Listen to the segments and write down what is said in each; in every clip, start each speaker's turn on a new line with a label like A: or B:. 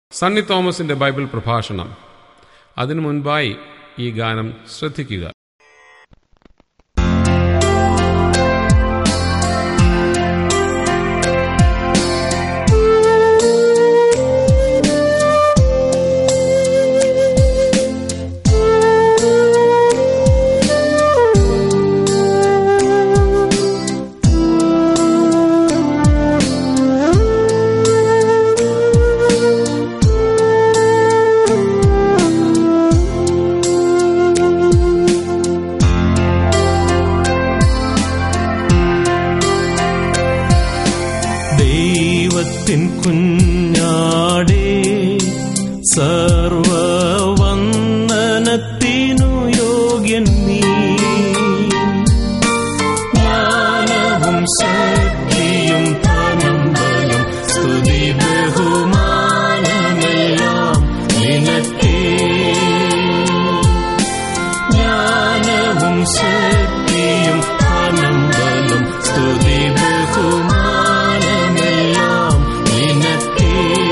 A: സണ്ണി തോമസിന്റെ ബൈബിൾ പ്രഭാഷണം. അതിനു മുൻപായി ഈ ഗാനം ശ്രദ്ധിക്കുക.
B: കുഞ്ഞാടേ സർവവന്ദനത്തിനു യോഗ്യൻ നീ. ജ്ഞാനവും ശക്തിയും ധനം ബലം സ്തുതി ബഹുമാനമെല്ലാം നിനക്കേ. ജ്ഞാനവും ശക്തിയും ധനം ബലം സ്തുതി ബഹുമാനമെല്ലാം നിനക്കേ.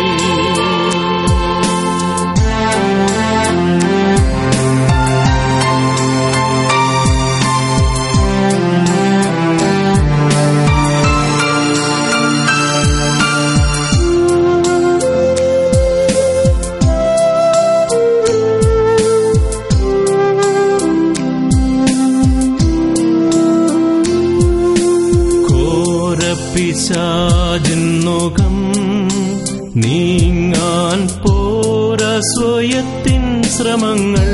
B: പിശാചിന്നുകം നീങ്ങാൻ പോരാ സ്വയത്തിൻ ശ്രമങ്ങൾ.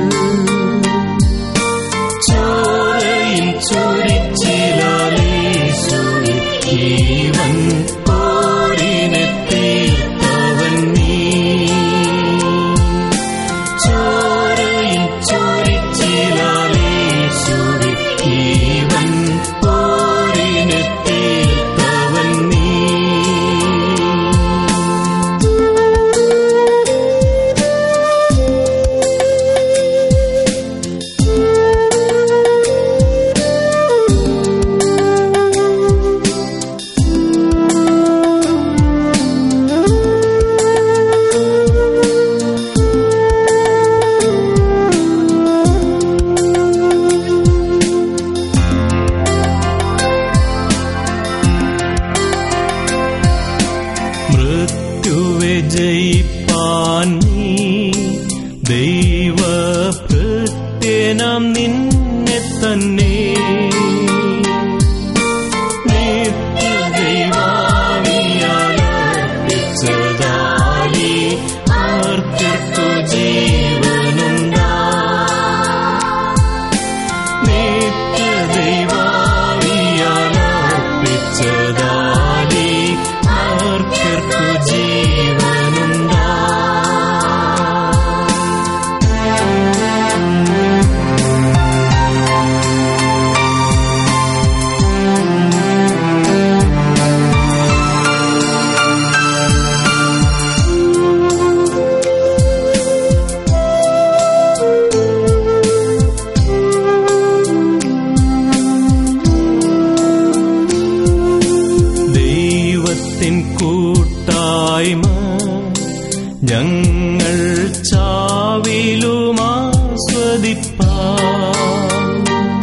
B: ചോരയിൽ ചൊരിച്ചിലാലേശുവേ ജീവൻ പോരിനെ തീർത്തവൻ നീ. ചോരയിൽ ചൊരിച്ചിലാലേശുവേ ജീവൻ പോരിനെ തീർത്തവൻ നീ. മൃത്യുവെ ജയിപ്പാൻ നീ ദൈവഭൃത്യനാം നിന്നെ തന്നെ. നിത്യദൈവാവിയാലർപ്പിച്ചതായി ആർക്കു ജീവനുണ്ടാ. നിത്യദൈവാവിയാലർപ്പിച്ചതായി ആർക്കു ജീവനുണ്ടാ. ദൈവത്തിൻ കൂട്ടായ്മ ഞങ്ങൾ ചാവിലും ആസ്വദിപ്പാം.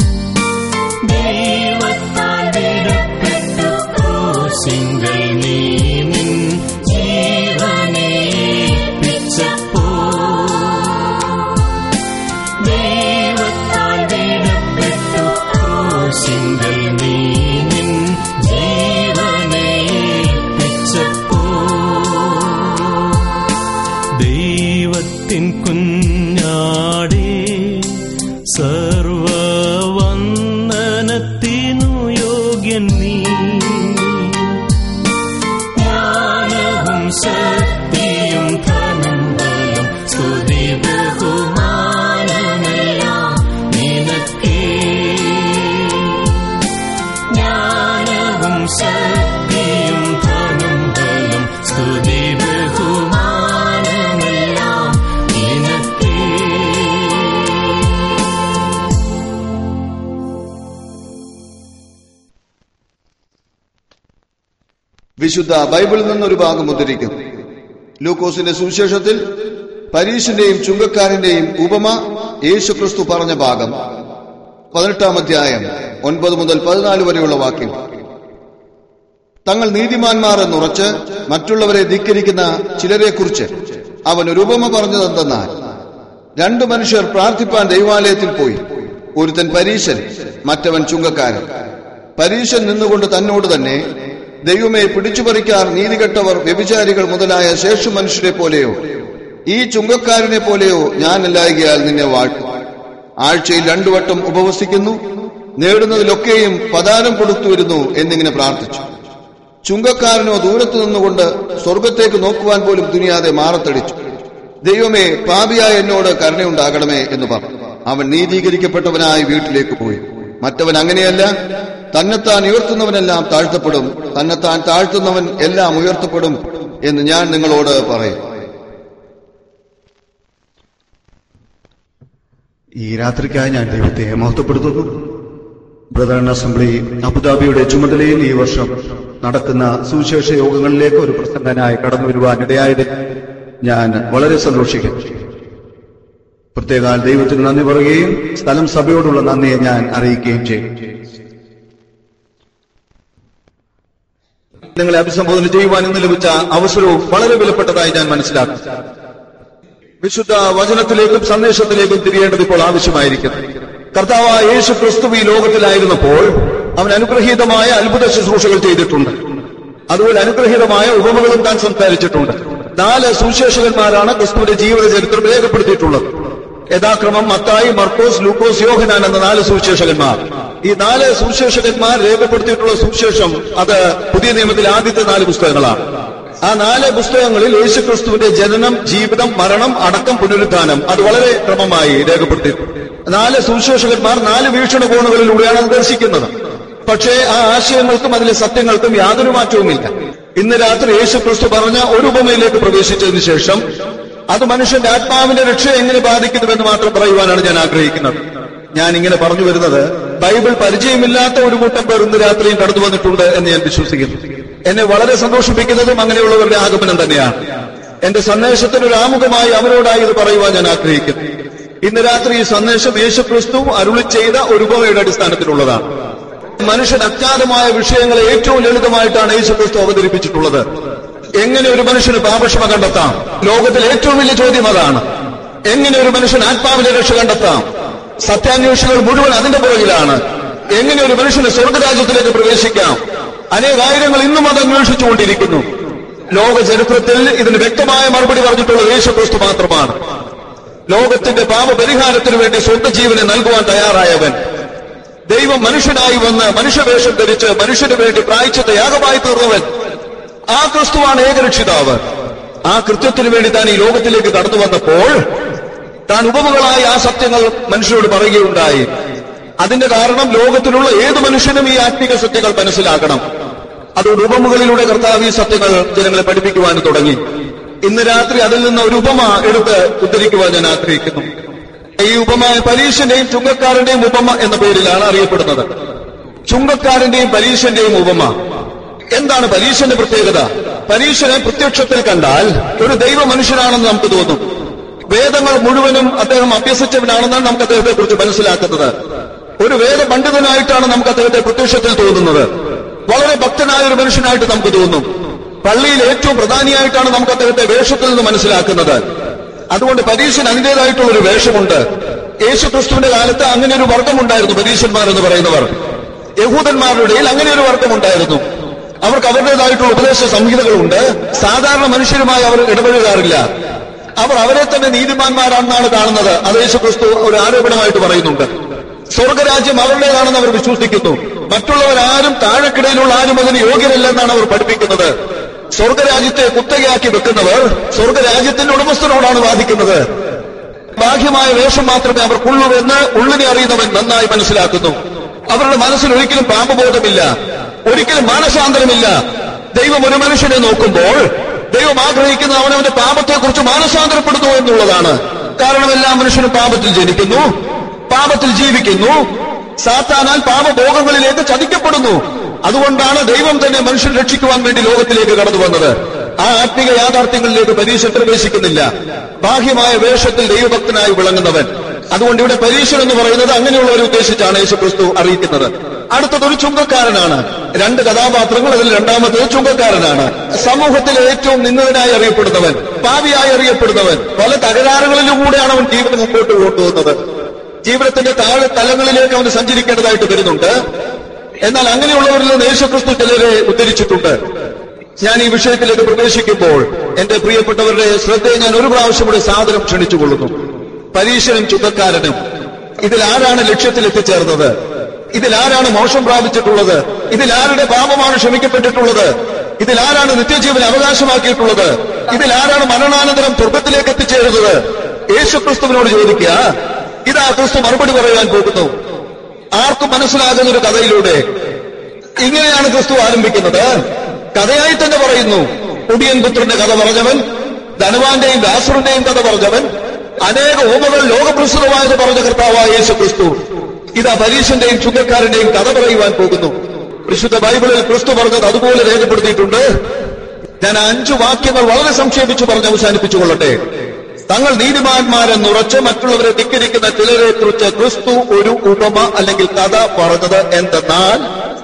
B: ദൈവത്താൽ വിടപ്പെട്ടു ക്രൂശിങ്കൽ നീ നിൻ ജീവനെ ഏൽപ്പിച്ചപ്പോൾ. ദൈവത്താൽ വിടപ്പെട്ടു ക്രൂശിങ്കൽ നീ നിൻ ജീവനെ ഏൽപ്പിച്ചപ്പോൾ. ദൈവത്തിൻ കുഞ്ഞാടേ സർവവന്ദനത്തിനു യോഗ്യൻ നീ. ജ്ഞാനവും ശക്തിയും ധനം ബലം സ്തുതി ബഹുമാനമെല്ലാം നിനക്കേ. ജ്ഞാനവും ശക്തിയും ധനം ബലം സ്തുതി ബഹുമാനമെല്ലാം നിനക്കേ.
C: വിശുദ്ധ ബൈബിളിൽ നിന്നൊരു ഭാഗം ഉദ്ധരിക്കുന്നു. ലൂക്കോസിന്റെ സുവിശേഷത്തിൽ പരീശന്റെയും ചുങ്കക്കാരന്റെയും ഉപമ യേശുക്രിസ്തു പറഞ്ഞ ഭാഗം 18-ാം അധ്യായം 9 മുതൽ 14 വരെയുള്ള വാക്യം. തങ്ങൾ നീതിമാന്മാർ എന്നുറച്ച് മറ്റുള്ളവരെ ധിക്കരിക്കുന്ന ചിലരെക്കുറിച്ച് അവൻ ഒരു ഉപമ പറഞ്ഞതെന്തെന്നാൽ, 2 മനുഷ്യർ പ്രാർത്ഥിപ്പാൻ ദൈവാലയത്തിൽ പോയി. ഒരുത്തൻ പരീശൻ, മറ്റവൻ ചുങ്കക്കാരൻ. പരീശൻ നിന്നുകൊണ്ട് തന്നോട് തന്നെ, ദൈവമേ, പിടിച്ചുപറിക്കാർ, നീതികെട്ടവർ, വ്യഭിചാരികൾ മുതലായ ശേഷു മനുഷ്യരെ പോലെയോ ഈ ചുങ്കക്കാരനെ പോലെയോ ഞാനല്ലായകയാൽ നിന്നെ വാഴ്ത്തും. ആഴ്ചയിൽ 2 വട്ടം ഉപവസിക്കുന്നു, നേടുന്നതിലൊക്കെയും പദാരം കൊടുത്തു വരുന്നു എന്നിങ്ങനെ പ്രാർത്ഥിച്ചു. ചുങ്കക്കാരനോ ദൂരത്തു നിന്നുകൊണ്ട് സ്വർഗത്തേക്ക് നോക്കുവാൻ പോലും തുനിയാതെ മാറത്തടിച്ചു, ദൈവമേ, പാപിയായ എന്നോട് കരുണയുണ്ടാകണമേ എന്ന് പറഞ്ഞു. അവൻ നീതീകരിക്കപ്പെട്ടവനായി വീട്ടിലേക്ക് പോയി. മറ്റവൻ അങ്ങനെയല്ല, തന്നെത്താൻ ഉയർത്തുന്നവനെല്ലാം താഴ്ത്തപ്പെടും, തന്നെത്താൻ താഴ്ത്തുന്നവൻ എല്ലാം ഉയർത്തപ്പെടും എന്ന് ഞാൻ നിങ്ങളോട് പറയും.
D: ഈ രാത്രിക്കായി ഞാൻ ദൈവത്തെ മഹത്വപ്പെടുത്തുന്നു. ബ്രദറൻ അസംബ്ലി അബുദാബിയുടെ ചുമതലയിൽ ഈ വർഷം നടക്കുന്ന സുവിശേഷ യോഗങ്ങളിലേക്ക് ഒരു പ്രസംഗനായി കടന്നു വരുവാനിടയായതിൽ ഞാൻ വളരെ സന്തോഷിക്കുന്നു. പ്രത്യേകാൽ ദൈവത്തിന് നന്ദി പറയുകയും സ്ഥലം സഭയോടുള്ള നന്ദിയെ ഞാൻ അറിയിക്കുകയും ചെയ്യും. നിങ്ങളെ അഭിസംബോധന ചെയ്യുവാൻ ഇന്ന് ലഭിച്ച അവസരവും വളരെ വിലപ്പെട്ടതായി ഞാൻ മനസ്സിലാക്കുന്നു. വിശുദ്ധ വചനത്തിലേക്കും സന്ദേശത്തിലേക്കും തിരിയേണ്ടത് ഇപ്പോൾ ആവശ്യമായിരിക്കുന്നു. കർത്താവായ യേശു ക്രിസ്തു ഈ ലോകത്തിലായിരുന്നപ്പോൾ അവൻ അനുഗ്രഹീതമായ അത്ഭുത ശുശ്രൂഷകൾ ചെയ്തിട്ടുണ്ട്. അതുപോലെ അനുഗ്രഹീതമായ ഉപമകളും താൻ സംസാരിച്ചിട്ടുണ്ട്. 4 സുവിശേഷകന്മാരാണ് ക്രിസ്തുവിന്റെ ജീവിത ചരിത്രം രേഖപ്പെടുത്തിയിട്ടുള്ളത്. യഥാക്രമം മത്തായി, മർക്കോസ്, ലൂക്കോസ്, യോഹന്നാൻ എന്ന 4 സുവിശേഷകന്മാർ. ഈ 4 സുവിശേഷകന്മാർ രേഖപ്പെടുത്തിയിട്ടുള്ള സുവിശേഷം അത് പുതിയ നിയമത്തിലെ ആദ്യത്തെ 4 പുസ്തകങ്ങളാണ്. ആ 4 പുസ്തകങ്ങളിൽ യേശുക്രിസ്തുവിന്റെ ജനനം, ജീവിതം, മരണം, അടക്കം, പുനരുത്ഥാനം അത് വളരെ ക്രമമായി രേഖപ്പെടുത്തിയിട്ടുണ്ട്. 4 സുവിശേഷകന്മാർ 4 വീക്ഷണകോണുകളിലൂടെയാണ് അത് ദർശിക്കുന്നത്. പക്ഷേ ആ ആശയങ്ങൾക്കും അതിലെ സത്യങ്ങൾക്കും യാതൊരു മാറ്റവുമില്ല. ഇന്ന് രാത്രി യേശുക്രിസ്തു പറഞ്ഞ ഒരു ഉപമയിലേക്ക് പ്രവേശിച്ചതിന് ശേഷം അത് മനുഷ്യന്റെ ആത്മാവിന്റെ രക്ഷ എങ്ങനെ ബാധിക്കുന്നുവെന്ന് മാത്രം പറയുവാനാണ് ഞാൻ ആഗ്രഹിക്കുന്നത്. ഞാൻ ഇങ്ങനെ പറഞ്ഞു വരുന്നത്, ബൈബിൾ പരിചയമില്ലാത്ത ഒരു കൂട്ടം പേർ ഇന്ന് രാത്രിയും കടന്നു വന്നിട്ടുണ്ട് എന്ന് ഞാൻ വിശ്വസിക്കുന്നു. എന്നെ വളരെ സന്തോഷിപ്പിക്കുന്നതും അങ്ങനെയുള്ളവരുടെ ആഗമനം തന്നെയാണ്. എന്റെ സന്ദേശത്തിന് ഒരു ആമുഖമായി അവരോടായി ഇത് പറയുവാൻ ഞാൻ ആഗ്രഹിക്കുന്നു. ഇന്ന് രാത്രി ഈ സന്ദേശം യേശുക്രിസ്തു അരുളി ചെയ്ത ഒരു ഉപമയുടെ അടിസ്ഥാനത്തിലുള്ളതാണ്. മനുഷ്യൻ അജ്ഞാതമായ വിഷയങ്ങളെ ഏറ്റവും ലളിതമായിട്ടാണ് യേശുക്രിസ്തു അവതരിപ്പിച്ചിട്ടുള്ളത്. എങ്ങനെ ഒരു മനുഷ്യന് പാപക്ഷമ കണ്ടെത്താം? ലോകത്തിലെ ഏറ്റവും വലിയ ചോദ്യം അതാണ്. എങ്ങനെ ഒരു മനുഷ്യൻ ആത്മാവിന്റെ രക്ഷ കണ്ടെത്താം? സത്യാന്വേഷികൾ മുഴുവൻ അതിന്റെ പുറകിലാണ്. എങ്ങനെ ഒരു മനുഷ്യന് സ്വർഗരാജ്യത്തിലേക്ക് പ്രവേശിക്കാം? അനേകായിരങ്ങൾ ഇന്നും അത് അന്വേഷിച്ചുകൊണ്ടിരിക്കുന്നു. ലോക ചരിത്രത്തിൽ ഇതിന് വ്യക്തമായ മറുപടി പറഞ്ഞിട്ടുള്ളത് യേശുക്രിസ്തു മാത്രമാണ്. ലോകത്തിന്റെ പാപപരിഹാരത്തിനു വേണ്ടി സ്വന്തം ജീവനെ നൽകുവാൻ തയ്യാറായവൻ, ദൈവം മനുഷ്യനായി വന്ന് മനുഷ്യവേഷം ധരിച്ച് മനുഷ്യന് വേണ്ടി പ്രായശ്ചിത്ത യാഗമായി തീർന്നവൻ, ആ ക്രിസ്തുവാണ് ഏകരക്ഷിതാവ്. ആ കൃത്യത്തിനു വേണ്ടി താൻ ഈ ലോകത്തിലേക്ക് കടന്നു വന്നപ്പോൾ താൻ ഉപമകളായി ആ സത്യങ്ങൾ മനുഷ്യരോട് പറയുകയുണ്ടായി. അതിന്റെ കാരണം ലോകത്തിലുള്ള ഏത് മനുഷ്യനും ഈ ആത്മീക സത്യങ്ങൾ മനസ്സിലാക്കണം. അതുകൊണ്ട് ഉപമകളിലൂടെ കർത്താവ് ഈ സത്യങ്ങൾ ജനങ്ങളെ പഠിപ്പിക്കുവാൻ തുടങ്ങി. ഇന്ന് രാത്രി അതിൽ നിന്ന് ഒരു ഉപമ എടുത്ത് ഉദ്ധരിക്കുവാൻ ഞാൻ ആഗ്രഹിക്കുന്നു. ഈ ഉപമ പരീശന്റെയും ചുങ്കക്കാരന്റെയും ഉപമ എന്ന പേരിലാണ് അറിയപ്പെടുന്നത്. ചുങ്കക്കാരന്റെയും പരീശന്റെയും ഉപമ. എന്താണ് പരീശന്റെ പ്രത്യേകത? പരീശനെ പ്രത്യക്ഷത്തിൽ കണ്ടാൽ ഒരു ദൈവ മനുഷ്യനാണെന്ന് നമുക്ക് തോന്നും. വേദങ്ങൾ മുഴുവനും അദ്ദേഹം അഭ്യസിച്ചവനാണെന്നാണ് നമുക്ക് അദ്ദേഹത്തെ കുറിച്ച് മനസ്സിലാക്കുന്നത്. ഒരു വേദ പണ്ഡിതനായിട്ടാണ് നമുക്ക് അദ്ദേഹത്തെ പ്രത്യക്ഷത്തിൽ തോന്നുന്നത്. വളരെ ഭക്തനായ ഒരു മനുഷ്യനായിട്ട് നമുക്ക് തോന്നും. പള്ളിയിൽ ഏറ്റവും പ്രധാനിയായിട്ടാണ് നമുക്ക് അദ്ദേഹത്തെ വേഷത്തിൽ നിന്ന് മനസ്സിലാക്കുന്നത്. അതുകൊണ്ട് പരീശന് അതിൻ്റെതായിട്ടുള്ള ഒരു വേഷമുണ്ട്. യേശുക്രിസ്തുവിന്റെ കാലത്ത് അങ്ങനെ ഒരു വർഗമുണ്ടായിരുന്നു. പരീശന്മാരെന്ന് പറയുന്നവർ യഹൂദന്മാരുടെ ഇടയിൽ അങ്ങനെ ഒരു വർഗമുണ്ടായിരുന്നു. അവർക്ക് അവരുടേതായിട്ടുള്ള ഉപദേശ സംഹിതകളുണ്ട്. സാധാരണ മനുഷ്യരുമായി അവർ ഇടപഴകാറില്ല. അവർ അവരെ തന്നെ നീതിമാന്മാരാണെന്നാണ് കാണുന്നത്. അത് യേശുക്രിസ്തു ഒരു ആരോപണമായിട്ട് പറയുന്നുണ്ട്. സ്വർഗരാജ്യം അവരുടേതാണെന്ന് അവർ വിശ്വസിക്കുന്നു. മറ്റുള്ളവരാരും താഴെക്കിടയിലുള്ള ആരും അതിന് യോഗ്യരല്ലെന്നാണ് അവർ പഠിപ്പിക്കുന്നത്. സ്വർഗരാജ്യത്തെ കുത്തകയാക്കി വെക്കുന്നവർ സ്വർഗരാജ്യത്തിന്റെ ഉടമസ്ഥനോടാണ് വാദിക്കുന്നത്. ബാഹ്യമായ വേഷം മാത്രമേ അവർക്കുള്ളൂ എന്ന് ഉള്ളിനെ അറിയുന്നവൻ നന്നായി മനസ്സിലാക്കുന്നു. അവരുടെ മനസ്സിൽ ഒരിക്കലും പാപബോധമില്ല, ഒരിക്കലും മാനസാന്തരമില്ല. ദൈവം ഒരു മനുഷ്യനെ നോക്കുമ്പോൾ ദൈവം ആഗ്രഹിക്കുന്ന അവനവന്റെ പാപത്തെക്കുറിച്ച് മാനസാന്തരപ്പെടുന്നു എന്നുള്ളതാണ്. കാരണം എല്ലാ മനുഷ്യനും പാപത്തിൽ ജനിക്കുന്നു, പാപത്തിൽ ജീവിക്കുന്നു, സാത്താനാൽ പാപഭോഗങ്ങളിലേക്ക് ചതിക്കപ്പെടുന്നു. അതുകൊണ്ടാണ് ദൈവം തന്നെ മനുഷ്യൻ രക്ഷിക്കുവാൻ വേണ്ടി ലോകത്തിലേക്ക് കടന്നു വന്നത്. ആ ആത്മീക യാഥാർത്ഥ്യങ്ങളിലേക്ക് പരീശൻ പ്രവേശിക്കുന്നില്ല. ബാഹ്യമായ വേഷത്തിൽ ദൈവഭക്തനായി വിളങ്ങുന്നവൻ. അതുകൊണ്ട് ഇവിടെ പരീശൻ എന്ന് പറയുന്നത് അങ്ങനെയുള്ളവരെ ഉദ്ദേശിച്ചാണ് യേശുക്രിസ്തു അറിയിക്കുന്നത്. അടുത്തതൊരു ചുങ്കക്കാരനാണ്. രണ്ട് കഥാപാത്രങ്ങൾ, അതിൽ രണ്ടാമത്തേത് ചുങ്കക്കാരനാണ്. സമൂഹത്തിലെ ഏറ്റവും നിന്ദനായി അറിയപ്പെടുന്നവൻ, പാപിയായി അറിയപ്പെടുന്നവൻ. പല തകരാറുകളിലൂടെയാണ് അവൻ ജീവിതം മുമ്പോട്ട് കൊണ്ടുപോകുന്നത്. ജീവിതത്തിന്റെ താഴെ തലങ്ങളിലേക്ക് അവന് സഞ്ചരിക്കേണ്ടതായിട്ട് വരുന്നുണ്ട്. എന്നാൽ അങ്ങനെയുള്ളവരിൽ നിന്ന് യേശുക്രിസ്തു ചിലരെ ഉദ്ധരിച്ചിട്ടുണ്ട്. ഞാൻ ഈ വിഷയത്തിലേക്ക് പ്രവേശിക്കുമ്പോൾ എന്റെ പ്രിയപ്പെട്ടവരുടെ ശ്രദ്ധയെ ഞാൻ ഒരു പ്രാവശ്യം കൂടെ സാദരം ക്ഷണിച്ചുകൊള്ളുന്നു. പരീശനും ചുങ്കക്കാരനും ഇതിലാരാണ് ലക്ഷ്യത്തിൽ എത്തിച്ചേർന്നത്? ഇതിലാരാണ് മോക്ഷം പ്രാപിച്ചിട്ടുള്ളത്? ഇതിലാരുടെ പാപമാണ് ക്ഷമിക്കപ്പെട്ടിട്ടുള്ളത്? ഇതിലാരാണ് നിത്യജീവൻ അവകാശമാക്കിയിട്ടുള്ളത്? ഇതിലാരാണ് മരണാനന്തരം സ്വർഗത്തിലേക്ക് എത്തിച്ചേരുന്നത്? യേശുക്രിസ്തുവിനോട് ചോദിക്കുക. ഇതാ ക്രിസ്തു മറുപടി പറയാൻ പോകുന്നു. ആർക്കും മനസ്സിലാകുന്ന ഒരു കഥയിലൂടെ. ഇങ്ങനെയാണ് ക്രിസ്തു ആരംഭിക്കുന്നത്. കഥയായി തന്നെ പറയുന്നു. കുടിയൻ പുത്രന്റെ കഥ പറഞ്ഞവൻ, ധനവാന്റെയും ലാസറിന്റെയും കഥ പറഞ്ഞവൻ, അനേക ഉപമകൾ ലോകപ്രസിദ്ധമായത് പറഞ്ഞ കർത്താവായ യേശുക്രിസ്തു ഇതാ പരീശന്റെയും ചുങ്കക്കാരന്റെയും കഥ പറയുവാൻ പോകുന്നു. വിശുദ്ധ ബൈബിളിൽ ക്രിസ്തു പറഞ്ഞത് അതുപോലെ രേഖപ്പെടുത്തിയിട്ടുണ്ട്. ഞാൻ 5 വാക്യങ്ങൾ വളരെ സംക്ഷേപിച്ചു പറഞ്ഞ് അവസാനിപ്പിച്ചുകൊള്ളട്ടെ. തങ്ങൾ നീതിമാന്മാരെന്നുറച്ച് മറ്റുള്ളവരെ ധിക്കരിക്കുന്ന ചിലരെ കുറിച്ച് ക്രിസ്തു ഒരു ഉപമ അല്ലെങ്കിൽ കഥ പറഞ്ഞത് എന്തെന്നാൽ,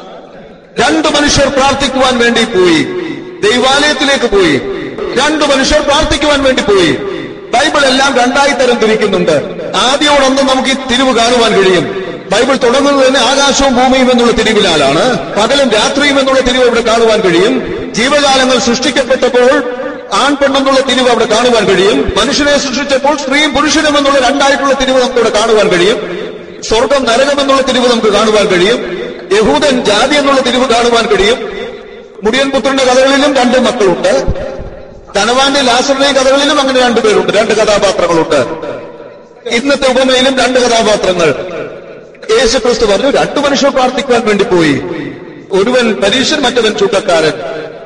D: 2 മനുഷ്യർ പ്രാർത്ഥിക്കുവാൻ വേണ്ടി പോയി. ദൈവാലയത്തിലേക്ക് പോയി. 2 മനുഷ്യർ പ്രാർത്ഥിക്കുവാൻ വേണ്ടി പോയി. ബൈബിൾ എല്ലാം 2 തരം തിരിക്കുന്നുണ്ട്. ആദ്യമോടൊന്നും നമുക്ക് ഈ തിരിവ് കാണുവാൻ കഴിയും. ബൈബിൾ തുടങ്ങുന്നത് തന്നെ ആകാശവും ഭൂമിയും എന്നുള്ള തിരിവിലാലാണ്. പകലും രാത്രിയും എന്നുള്ള തിരിവ് ഇവിടെ കാണുവാൻ കഴിയും. ജീവജാലങ്ങൾ സൃഷ്ടിക്കപ്പെട്ടപ്പോൾ ആൺപെണ്ണെന്നുള്ള തിരിവ് അവിടെ കാണുവാൻ കഴിയും. മനുഷ്യനെ സൃഷ്ടിച്ചപ്പോൾ സ്ത്രീയും പുരുഷനും എന്നുള്ള 2 തിരിവ് നമുക്ക് ഇവിടെ കാണുവാൻ കഴിയും. സ്വർഗം നരകം എന്നുള്ള തിരിവ് നമുക്ക് കാണുവാൻ കഴിയും. യഹൂദൻ ജാതി എന്നുള്ള തിരിവ് കാണുവാൻ കഴിയും. മുടിയൻ പുത്രന്റെ കഥകളിലും 2 മക്കളുണ്ട്. ധനവാന്റെ ലാസറിന്റെയും കഥകളിലും അങ്ങനെ 2 പേരുണ്ട്, 2 കഥാപാത്രങ്ങളുണ്ട്. ഇന്നത്തെ ഉപമയിലും 2 കഥാപാത്രങ്ങൾ. യേശുക്രിസ്തു പറഞ്ഞു 2 മനുഷ്യർ പ്രാർത്ഥിക്കുവാൻ വേണ്ടി പോയി. ഒരുവൻ പരീശൻ, മറ്റവൻ ചുങ്കക്കാരൻ.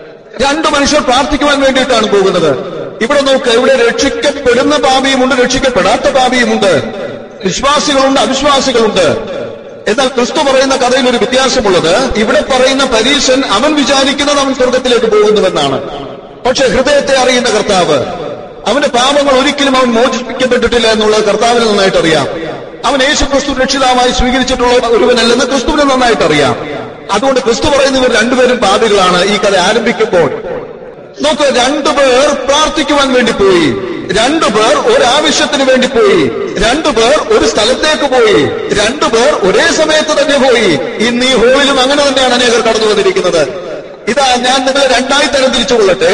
D: 2 മനുഷ്യർ പ്രാർത്ഥിക്കുവാൻ വേണ്ടിയിട്ടാണ് പോകുന്നത്. ഇവിടെ നോക്ക്, ഇവിടെ രക്ഷിക്കപ്പെടുന്ന പാപിയുമുണ്ട്, രക്ഷിക്കപ്പെടാത്ത പാപിയുമുണ്ട്. വിശ്വാസികളുണ്ട്, അവിശ്വാസികളുണ്ട്. എന്നാൽ ക്രിസ്തു പറയുന്ന കഥയിൽ ഒരു വ്യത്യാസമുള്ളത്, ഇവിടെ പറയുന്ന പരീശൻ അവൻ വിചാരിക്കുന്നത് അവൻ സ്വർഗത്തിലേക്ക് പോകുന്നുവെന്നാണ്. പക്ഷെ ഹൃദയത്തെ അറിയുന്ന കർത്താവ്, അവന്റെ പാപങ്ങൾ ഒരിക്കലും അവൻ മോചിപ്പിക്കപ്പെട്ടിട്ടില്ല എന്നുള്ളത് കർത്താവിന് നന്നായിട്ട് അറിയാം. അവൻ യേശുക്രിസ്തു രക്ഷിതാവായി സ്വീകരിച്ചിട്ടുള്ള ഒരുവനല്ലെന്ന് ക്രിസ്തുവിന് നന്നായിട്ട് അറിയാം. അതുകൊണ്ട് ക്രിസ്തു പറയുന്ന ഇവർ 2 പേരും പാപികളാണ്. ഈ കഥ ആരംഭിക്കുമ്പോൾ നോക്ക്, 2 പേർ പ്രാർത്ഥിക്കുവാൻ വേണ്ടി പോയി. 2 പേർ ഒരാവശ്യത്തിന് വേണ്ടി പോയി. 2 പേർ ഒരു സ്ഥലത്തേക്ക് പോയി. 2 പേർ ഒരേ സമയത്ത് തന്നെ പോയി. ഇന്ന് ഈ ഹോളിലും അങ്ങനെ തന്നെയാണ് അനേകർ കടന്നു വന്നിരിക്കുന്നത്. ഇതാ ഞാൻ നിങ്ങളെ 2 തരം തിരിച്ചുകൊള്ളട്ടെ.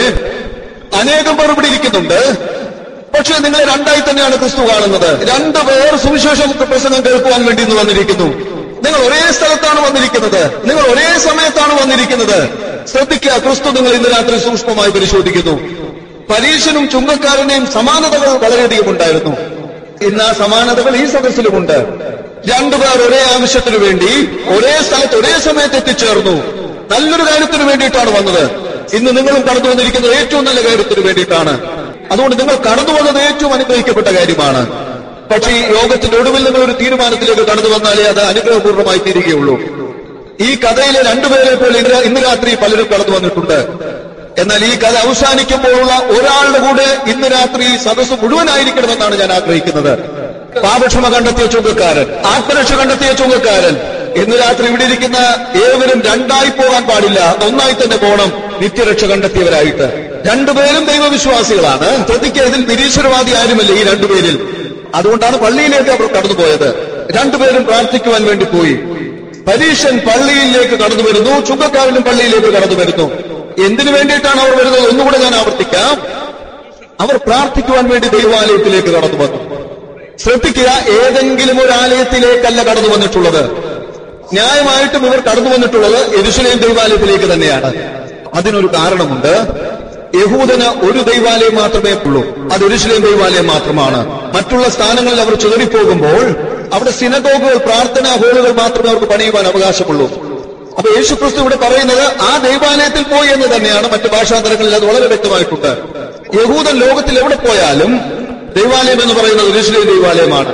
D: അനേകം പേർ ഇവിടെ ഇരിക്കുന്നുണ്ട്. പക്ഷെ നിങ്ങളെ 2 തന്നെയാണ് ക്രിസ്തു കാണുന്നത്. 2 പേർ സുവിശേഷ പ്രസംഗം കേൾക്കുവാൻ വേണ്ടി ഇന്ന് വന്നിരിക്കുന്നു. നിങ്ങൾ ഒരേ സ്ഥലത്താണ് വന്നിരിക്കുന്നത്. നിങ്ങൾ ഒരേ സമയത്താണ് വന്നിരിക്കുന്നത്. ശ്രദ്ധിക്കുക, ക്രിസ്തു നിങ്ങൾ ഇന്ന് രാത്രി സൂക്ഷ്മമായി പരിശോധിക്കുന്നു. പരീശനും ചുങ്കക്കാരനെയും സമാനതകൾ വളരെയധികം ഉണ്ടായിരുന്നു. ഇന്ന് ആ സമാനതകൾ ഈ സദസ്സിലുമുണ്ട്. 2 പേർ ഒരേ ആവശ്യത്തിനു വേണ്ടി ഒരേ സ്ഥലത്ത് ഒരേ സമയത്ത് എത്തിച്ചേർന്നു. നല്ലൊരു കാര്യത്തിന് വേണ്ടിയിട്ടാണ് വന്നത്. ഇന്ന് നിങ്ങളും കടന്നു വന്നിരിക്കുന്നത് ഏറ്റവും നല്ല കാര്യത്തിന് വേണ്ടിയിട്ടാണ്. അതുകൊണ്ട് നിങ്ങൾ കടന്നു വന്നത് ഏറ്റവും അനുഗ്രഹിക്കപ്പെട്ട കാര്യമാണ്. പക്ഷേ ഈ യോഗത്തിന്റെ ഒടുവിൽ നിങ്ങൾ ഒരു തീരുമാനത്തിലേക്ക് കടന്നു വന്നാലേ അത് അനുഗ്രഹപൂർണ്ണമായി തീരുകയുള്ളൂ. ഈ കഥയിലെ 2 പേരെ പോലെ ഇന്ന് രാത്രി പലരും കടന്നു വന്നിട്ടുണ്ട്. എന്നാൽ ഈ കഥ അവസാനിക്കുമ്പോഴുള്ള ഒരാളുടെ കൂടെ ഇന്ന് രാത്രി സദസ്സ് മുഴുവനായിരിക്കണമെന്നാണ് ഞാൻ ആഗ്രഹിക്കുന്നത്. പാപക്ഷമ കണ്ടെത്തിയ ചുങ്കക്കാരൻ, ആത്മരക്ഷ കണ്ടെത്തിയ ചുങ്കക്കാരൻ. ഇന്ന് രാത്രി ഇവിടെ ഇരിക്കുന്ന ഏവരും 2 പോകാൻ പാടില്ല, 1 തന്നെ പോകണം. നിത്യരക്ഷ കണ്ടെത്തിയവരായിട്ട് 2 പേരും ദൈവവിശ്വാസികളാണ്. ശ്രദ്ധിക്കുക, ഇതിൽ നിരീശ്വരവാദി ആരുമല്ല ഈ 2 പേരിൽ. അതുകൊണ്ടാണ് പള്ളിയിലേക്ക് അവർ കടന്നുപോയത്. 2 പേരും പ്രാർത്ഥിക്കുവാൻ വേണ്ടി പോയി. പരീശൻ പള്ളിയിലേക്ക് കടന്നു വരുന്നു, ചുങ്കക്കാരനും പള്ളിയിലേക്ക് കടന്നു വരുന്നു. എന്തിനു വേണ്ടിയിട്ടാണ് അവർ വരുന്നത്? ഒന്നുകൂടെ ഞാൻ ആവർത്തിക്കാം. അവർ പ്രാർത്ഥിക്കുവാൻ വേണ്ടി ദൈവാലയത്തിലേക്ക് കടന്നു വന്നു. ശ്രദ്ധിക്കുക, ഏതെങ്കിലും ഒരു ആലയത്തിലേക്കല്ല കടന്നു വന്നിട്ടുള്ളത്. ന്യായമായിട്ടും ഇവർ കടന്നു വന്നിട്ടുള്ളത് യെരൂശലേം ദൈവാലയത്തിലേക്ക് തന്നെയാണ്. അതിനൊരു കാരണമുണ്ട്. യഹൂദന് ഒരു ദൈവാലയം മാത്രമേ ഉള്ളൂ, അത് യെരൂശലേം ദൈവാലയം മാത്രമാണ്. മറ്റുള്ള സ്ഥാനങ്ങളിൽ അവർ ചിതറിപ്പോകുമ്പോൾ അവിടെ സിനഗോഗുകൾ, പ്രാർത്ഥനാ ഹോളുകൾ മാത്രമേ അവർക്ക് പണിയുവാൻ അവകാശമുള്ളൂ. അപ്പൊ യേശുക്രിസ്തു ഇവിടെ പറയുന്നത് ആ ദൈവാലയത്തിൽ പോയി എന്ന് തന്നെയാണ്. മറ്റു ഭാഷാന്തരങ്ങളിൽ അത് വളരെ വ്യക്തമായിട്ടുണ്ട്. യഹൂദൻ ലോകത്തിൽ എവിടെ പോയാലും ദൈവാലയം എന്ന് പറയുന്നത് യെരൂശലേം ദൈവാലയമാണ്.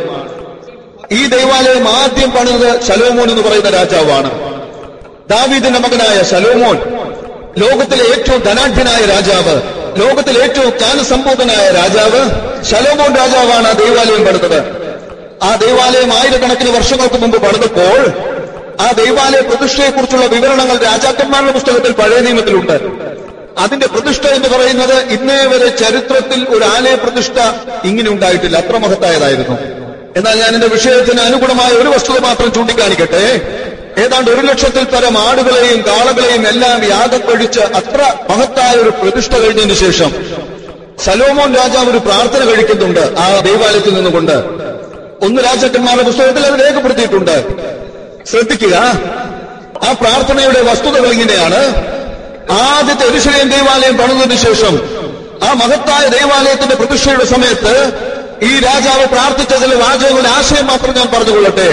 D: ഈ ദൈവാലയം ആദ്യം പണിത് ശലോമോൻ എന്ന് പറയുന്ന രാജാവാണ്. ദാവീദിന്റെ മകനായ ശലോമോൻ ലോകത്തിലെ ഏറ്റവും ധനാഢ്യനായ രാജാവ്, ലോകത്തിൽ ഏറ്റവും ജ്ഞാനസമ്പൂർണനായ രാജാവ് ശലോമോൻ രാജാവാണ് ആ ദൈവാലയം പണിതത്. ആ ദൈവാലയം ആയിരക്കണക്കിന് വർഷങ്ങൾക്ക് മുമ്പ് പണിതപ്പോൾ ആ ദൈവാലയ പ്രതിഷ്ഠയെക്കുറിച്ചുള്ള വിവരണങ്ങൾ രാജാക്കന്മാരുടെ പുസ്തകത്തിൽ പഴയ നിയമത്തിലുണ്ട്. അതിന്റെ പ്രതിഷ്ഠ എന്ന് പറയുന്നത് ഇന്നേ വരെ ചരിത്രത്തിൽ ഒരു ആലയ പ്രതിഷ്ഠ ഇങ്ങനെ ഉണ്ടായിട്ടില്ല. അത്ര മഹത്തായതായിരുന്നു. എന്നാൽ ഞാൻ എന്റെ വിഷയത്തിന് അനുഗുണമായ ഒരു വസ്തുത മാത്രം ചൂണ്ടിക്കാണിക്കട്ടെ. ഏതാണ്ട് 1,00,000-ൽ പരം ആടുകളെയും കാളകളെയും എല്ലാം യാഗം കഴിച്ച് അത്ര മഹത്തായ ഒരു പ്രതിഷ്ഠ കഴിഞ്ഞതിന് ശേഷം ശലോമോൻ രാജാവ് ഒരു പ്രാർത്ഥന കഴിക്കുന്നുണ്ട് ആ ദൈവാലയത്തിൽ നിന്നുകൊണ്ട്. 1 രാജാക്കന്മാരുടെ പുസ്തകത്തിൽ അത് രേഖപ്പെടുത്തിയിട്ടുണ്ട്. ശ്രദ്ധിക്കുക, ആ പ്രാർത്ഥനയുടെ വസ്തുതകൾ ഇങ്ങനെയാണ്. ആദ്യത്തെ യെരൂശലേം ദൈവാലയം പണിതതിനു ശേഷം ആ മഹത്തായ ദൈവാലയത്തിന്റെ പ്രതിഷ്ഠയുടെ സമയത്ത് ഈ രാജാവ് പ്രാർത്ഥിച്ച ചില വാചകങ്ങളുടെ ആശയം മാത്രം ഞാൻ പറഞ്ഞുകൊള്ളട്ടെ.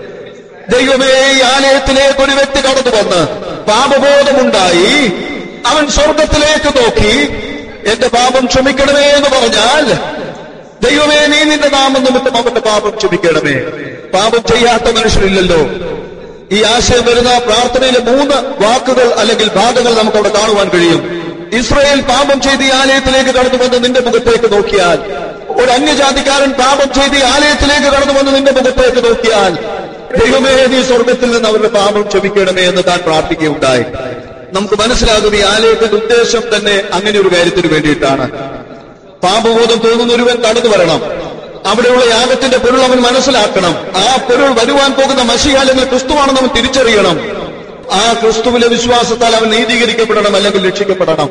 D: ദൈവമേ, ഈ ആലയത്തിലേക്ക് ഒരു വ്യക്തി കടന്നു വന്ന് പാപബോധമുണ്ടായി അവൻ സ്വർഗത്തിലേക്ക് നോക്കി എന്റെ പാപം ക്ഷമിക്കണമേ എന്ന് പറഞ്ഞാൽ, ദൈവമേ, നീ നിന്റെ നാമം നിമിത്തം അവന്റെ പാപം ക്ഷമിക്കണമേ. പാപം ചെയ്യാത്ത മനുഷ്യരില്ലല്ലോ. ഈ ആശയം വരുന്ന പ്രാർത്ഥനയിലെ 3 വാക്കുകൾ അല്ലെങ്കിൽ ഭാഗങ്ങൾ നമുക്ക് അവിടെ കാണുവാൻ കഴിയും. ഇസ്രായേൽ പാപം ചെയ്ത് ഈ ആലയത്തിലേക്ക് കടന്നു വന്ന് നിന്റെ മുഖത്തേക്ക് നോക്കിയാൽ, ഒരു അന്യജാതിക്കാരൻ പാപം ചെയ്ത് ഈ ആലയത്തിലേക്ക് കടന്നു വന്ന് നിന്റെ മുഖത്തേക്ക് നോക്കിയാൽ, ദൈവമേ, നീ സ്വർഗത്തിൽ നിന്ന് അവരുടെ പാപം ക്ഷമിക്കണമേ എന്ന് താൻ പ്രാർത്ഥിക്കുകയുണ്ടായി. നമുക്ക് മനസ്സിലാകും ഈ ആലയത്തിന്റെ ഉദ്ദേശം തന്നെ അങ്ങനെ ഒരു കാര്യത്തിന് വേണ്ടിയിട്ടാണ്. പാപബോധം തോന്നുന്ന ഒരുവൻ കടന്നു വരണം. അവിടെയുള്ള യാഗത്തിന്റെ പൊരുൾ അവൻ മനസ്സിലാക്കണം. ആ പൊരുൾ വരുവാൻ പോകുന്ന മശിഹ അല്ലെങ്കിൽ ക്രിസ്തുവാണെന്ന് അവൻ തിരിച്ചറിയണം. ആ ക്രിസ്തുവിലെ വിശ്വാസത്താൽ അവൻ നീതീകരിക്കപ്പെടണം അല്ലെങ്കിൽ രക്ഷിക്കപ്പെടണം.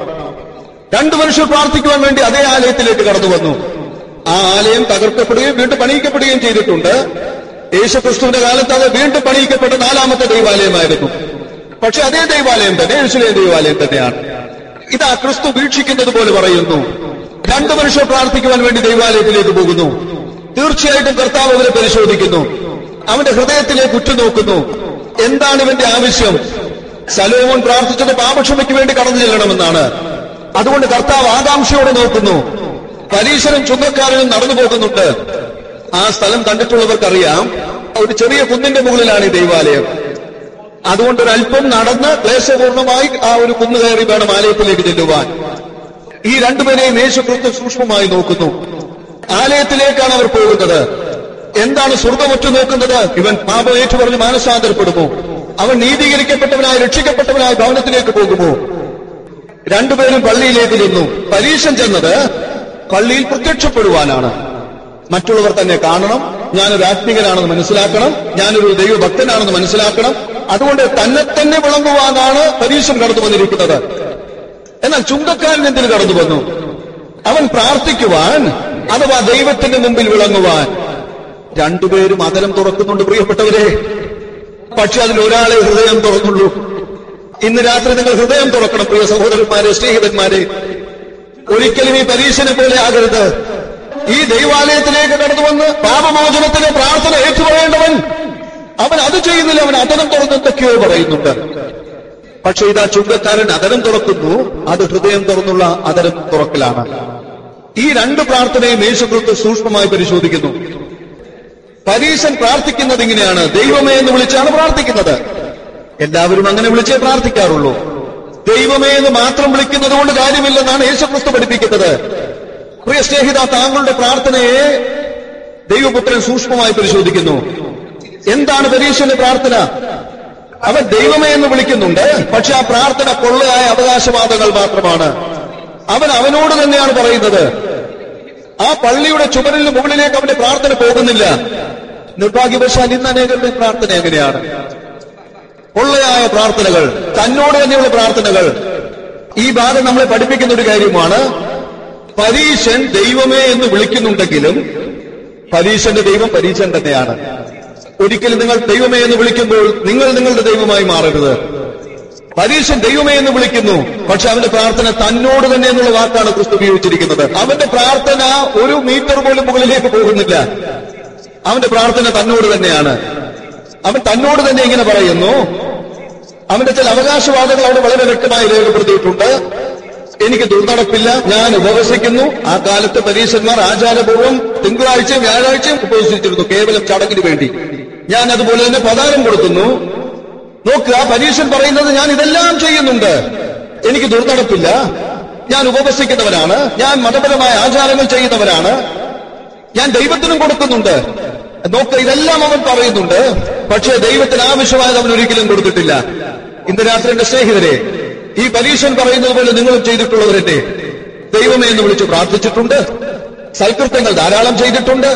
D: 2 മനുഷ്യർ പ്രാർത്ഥിക്കുവാൻ വേണ്ടി അതേ ആലയത്തിലേക്ക് കടന്നു വന്നു. ആ ആലയം തകർക്കപ്പെടുകയും വീണ്ടും പണിയിക്കപ്പെടുകയും ചെയ്തിട്ടുണ്ട്. യേശുക്രിസ്തുവിന്റെ കാലത്ത് അത് വീണ്ടും പണിയിക്കപ്പെട്ട 4ാമത്തെ ദൈവാലയമായിരുന്നു. പക്ഷെ അതേ ദൈവാലയം തന്നെ യെരൂശലേം ദൈവാലയം തന്നെയാണ്. ഇതാ ക്രിസ്തു വീക്ഷിക്കുന്നത് പോലെ പറയുന്നു. 2 മനുഷ്യർ പ്രാർത്ഥിക്കുവാൻ വേണ്ടി ദൈവാലയത്തിലേക്ക് പോകുന്നു. തീർച്ചയായിട്ടും കർത്താവ് അവരെ പരിശോധിക്കുന്നു. അവന്റെ ഹൃദയത്തിലേക്ക് ഉറ്റുനോക്കുന്നു. എന്താണ് ഇവന്റെ ആവശ്യം? ശലോമോൻ പ്രാർത്ഥിച്ചത് പാപക്ഷമയ്ക്ക് വേണ്ടി കടന്നു ചെല്ലണമെന്നാണ്. അതുകൊണ്ട് കർത്താവ് ആകാംക്ഷയോടെ നോക്കുന്നു. പരീശനും ചുങ്കക്കാരനും നടന്നു പോകുന്നുണ്ട്. ആ സ്ഥലം കണ്ടിട്ടുള്ളവർക്കറിയാം, ഒരു ചെറിയ കുന്നിന്റെ മുകളിലാണ് ഈ ദൈവാലയം. അതുകൊണ്ട് ഒരല്പം നടന്ന് ക്ലേശപൂർണമായി ആ ഒരു കുന്ന് കയറി വേണം ആലയത്തിലേക്ക് ചെല്ലുവാൻ. ഈ 2 പേരെയും യേശുക്രിസ്തു സൂക്ഷ്മമായി നോക്കുന്നു. ആലയത്തിലേക്കാണ് അവർ പോകുന്നത്. എന്താണ് സ്വർഗ്ഗമൊറ്റ നോക്കുന്നത്? ഇവൻ പാപം ഏറ്റുപറഞ്ഞ് മാനസാന്തരപ്പെടുമോ? അവൻ നീതീകരിക്കപ്പെട്ടവനായി രക്ഷിക്കപ്പെട്ടവനായി ഭവനത്തിലേക്ക് പോകുമോ? 2 പേരും പള്ളിയിലേക്ക് ചെന്നു. പരീശൻ ചെന്നത് പള്ളിയിൽ പ്രത്യക്ഷപ്പെടുവാനാണ്. മറ്റുള്ളവർ തന്നെ കാണണം, ഞാനൊരു ആത്മീകനാണെന്ന് മനസ്സിലാക്കണം, ഞാനൊരു ദൈവഭക്തനാണെന്ന് മനസ്സിലാക്കണം. അതുകൊണ്ട് തന്നെ വിളങ്ങുവാനാണ് പരീശൻ കടന്നു വന്നിരിക്കുന്നത്. എന്നാൽ ചുങ്കക്കാരൻ എന്തിന് കടന്നു വന്നു? അവൻ പ്രാർത്ഥിക്കുവാൻ, അഥവാ ദൈവത്തിന്റെ മുമ്പിൽ വിളങ്ങുവാൻ. 2 പേരും അധരം തുറക്കുന്നുണ്ട് പ്രിയപ്പെട്ടവരെ. പക്ഷെ അതിൽ ഒരാളെ ഹൃദയം തുറന്നുള്ളൂ. ഇന്ന് രാത്രി നിങ്ങൾ ഹൃദയം തുറക്കണം പ്രിയ സഹോദരന്മാരെ, സ്നേഹിതന്മാരെ. ഒരിക്കലും ഈ പരീശനെ പോലെ ആകരുത്. ഈ ദൈവാലയത്തിലേക്ക് കടന്നു വന്ന് പാപമോചനത്തിന്റെ പ്രാർത്ഥന ഏറ്റുപറയേണ്ടവൻ അവൻ അത് ചെയ്യുന്നില്ല. അവൻ അധരം തുറന്ന് എന്തൊക്കെയോ പറയുന്നുണ്ട്. പക്ഷെ ഇതാ ചുങ്കക്കാരൻ അധരം തുറക്കുന്നു. അത് ഹൃദയം തുറന്നുള്ള അധരം തുറക്കലാണ്. ഈ 2 പ്രാർത്ഥനയും യേശുക്രിസ്തു സൂക്ഷ്മമായി പരിശോധിക്കുന്നു. പരീശൻ പ്രാർത്ഥിക്കുന്നത് ഇങ്ങനെയാണ്, ദൈവമേ എന്ന് വിളിച്ചാണ് പ്രാർത്ഥിക്കുന്നത്. എല്ലാവരും അങ്ങനെ വിളിച്ചേ പ്രാർത്ഥിക്കാറുള്ളൂ. ദൈവമേ എന്ന് മാത്രം വിളിക്കുന്നത് കൊണ്ട് കാര്യമില്ലെന്നാണ് യേശുക്രിസ്തു പഠിപ്പിക്കുന്നത്. പ്രിയ സ്നേഹിത, താങ്കളുടെ പ്രാർത്ഥനയെ ദൈവപുത്രൻ സൂക്ഷ്മമായി പരിശോധിക്കുന്നു. എന്താണ് പരീശന്റെ പ്രാർത്ഥന? അവൻ ദൈവമേ എന്ന് വിളിക്കുന്നുണ്ട്. പക്ഷെ ആ പ്രാർത്ഥന പൊള്ളയായ അവകാശവാദങ്ങൾ മാത്രമാണ്. അവൻ അവനോട് തന്നെയാണ് പറയുന്നത്. ആ പള്ളിയുടെ ചുമരിന് മുകളിലേക്ക് അവന്റെ പ്രാർത്ഥന പോകുന്നില്ല. നിർഭാഗ്യവശാൽ ഇന്ന് അനേകരുടെ പ്രാർത്ഥന എങ്ങനെയാണ്? പൊള്ളയായ പ്രാർത്ഥനകൾ, തന്നോട് തന്നെയുള്ള പ്രാർത്ഥനകൾ. ഈ ഭാഗം നമ്മളെ പഠിപ്പിക്കുന്ന ഒരു കാര്യമാണ്. പരീശൻ ദൈവമേ എന്ന് വിളിക്കുന്നുണ്ടെങ്കിലും പരീശന്റെ ദൈവം പരീശൻ തന്നെയാണ്. ഒരിക്കലും നിങ്ങൾ ദൈവമേ എന്ന് വിളിക്കുമ്പോൾ നിങ്ങൾ നിങ്ങളുടെ ദൈവമായി മാറരുത്. പരീശൻ ദൈവമേ എന്ന് വിളിക്കുന്നു, പക്ഷെ അവന്റെ പ്രാർത്ഥന തന്നോട് തന്നെ എന്നുള്ള വാക്കാണ് ക്രിസ്തു ഉപയോഗിച്ചിരിക്കുന്നത്. അവന്റെ പ്രാർത്ഥന 1 മീറ്റർ പോലും മുകളിലേക്ക് പോകുന്നില്ല. അവന്റെ പ്രാർത്ഥന തന്നോട് തന്നെയാണ്. അവൻ തന്നോട് തന്നെ ഇങ്ങനെ പറയുന്നു. അവന്റെ ചില അവകാശവാദങ്ങൾ അവിടെ വളരെ വ്യക്തമായി രേഖപ്പെടുത്തിയിട്ടുണ്ട്. എനിക്ക് ദുർനടപ്പില്ല, ഞാൻ ഉപവസിക്കുന്നു. ആ കാലത്ത് പരീശന്മാർ ആചാരപൂർവ്വം തിങ്കളാഴ്ചയും വ്യാഴാഴ്ചയും ഉപവസിച്ചിരുന്നു, കേവലം ചടങ്ങിന് വേണ്ടി. ഞാൻ അതുപോലെ തന്നെ പതാരം കൊടുക്കുന്നു. നോക്കുക, പരീശൻ പറയുന്നത് ഞാൻ ഇതെല്ലാം ചെയ്യുന്നുണ്ട്, എനിക്ക് ദുർനടപ്പില്ല, ഞാൻ ഉപവസിക്കുന്നവനാണ്, ഞാൻ മതപരമായ ആചാരങ്ങൾ ചെയ്യുന്നവരാണ്, ഞാൻ ദൈവത്തിനും കൊടുക്കുന്നുണ്ട്. നോക്ക്, ഇതെല്ലാം അവൻ പറയുന്നുണ്ട്. പക്ഷേ ദൈവത്തിന് ആവശ്യമായത് അവൻ ഒരിക്കലും കൊടുത്തിട്ടില്ല. ഇന്ന് രാത്രി എന്റെ സ്നേഹിതരെ, ഈ പരീശൻ പറയുന്നത് പോലെ നിങ്ങളും ചെയ്തിട്ടുള്ളവരെന്നെ ദൈവമേ എന്ന് വിളിച്ച് പ്രാർത്ഥിച്ചിട്ടുണ്ട്. സൽകൃത്യങ്ങൾ ധാരാളം ചെയ്തിട്ടുണ്ട്.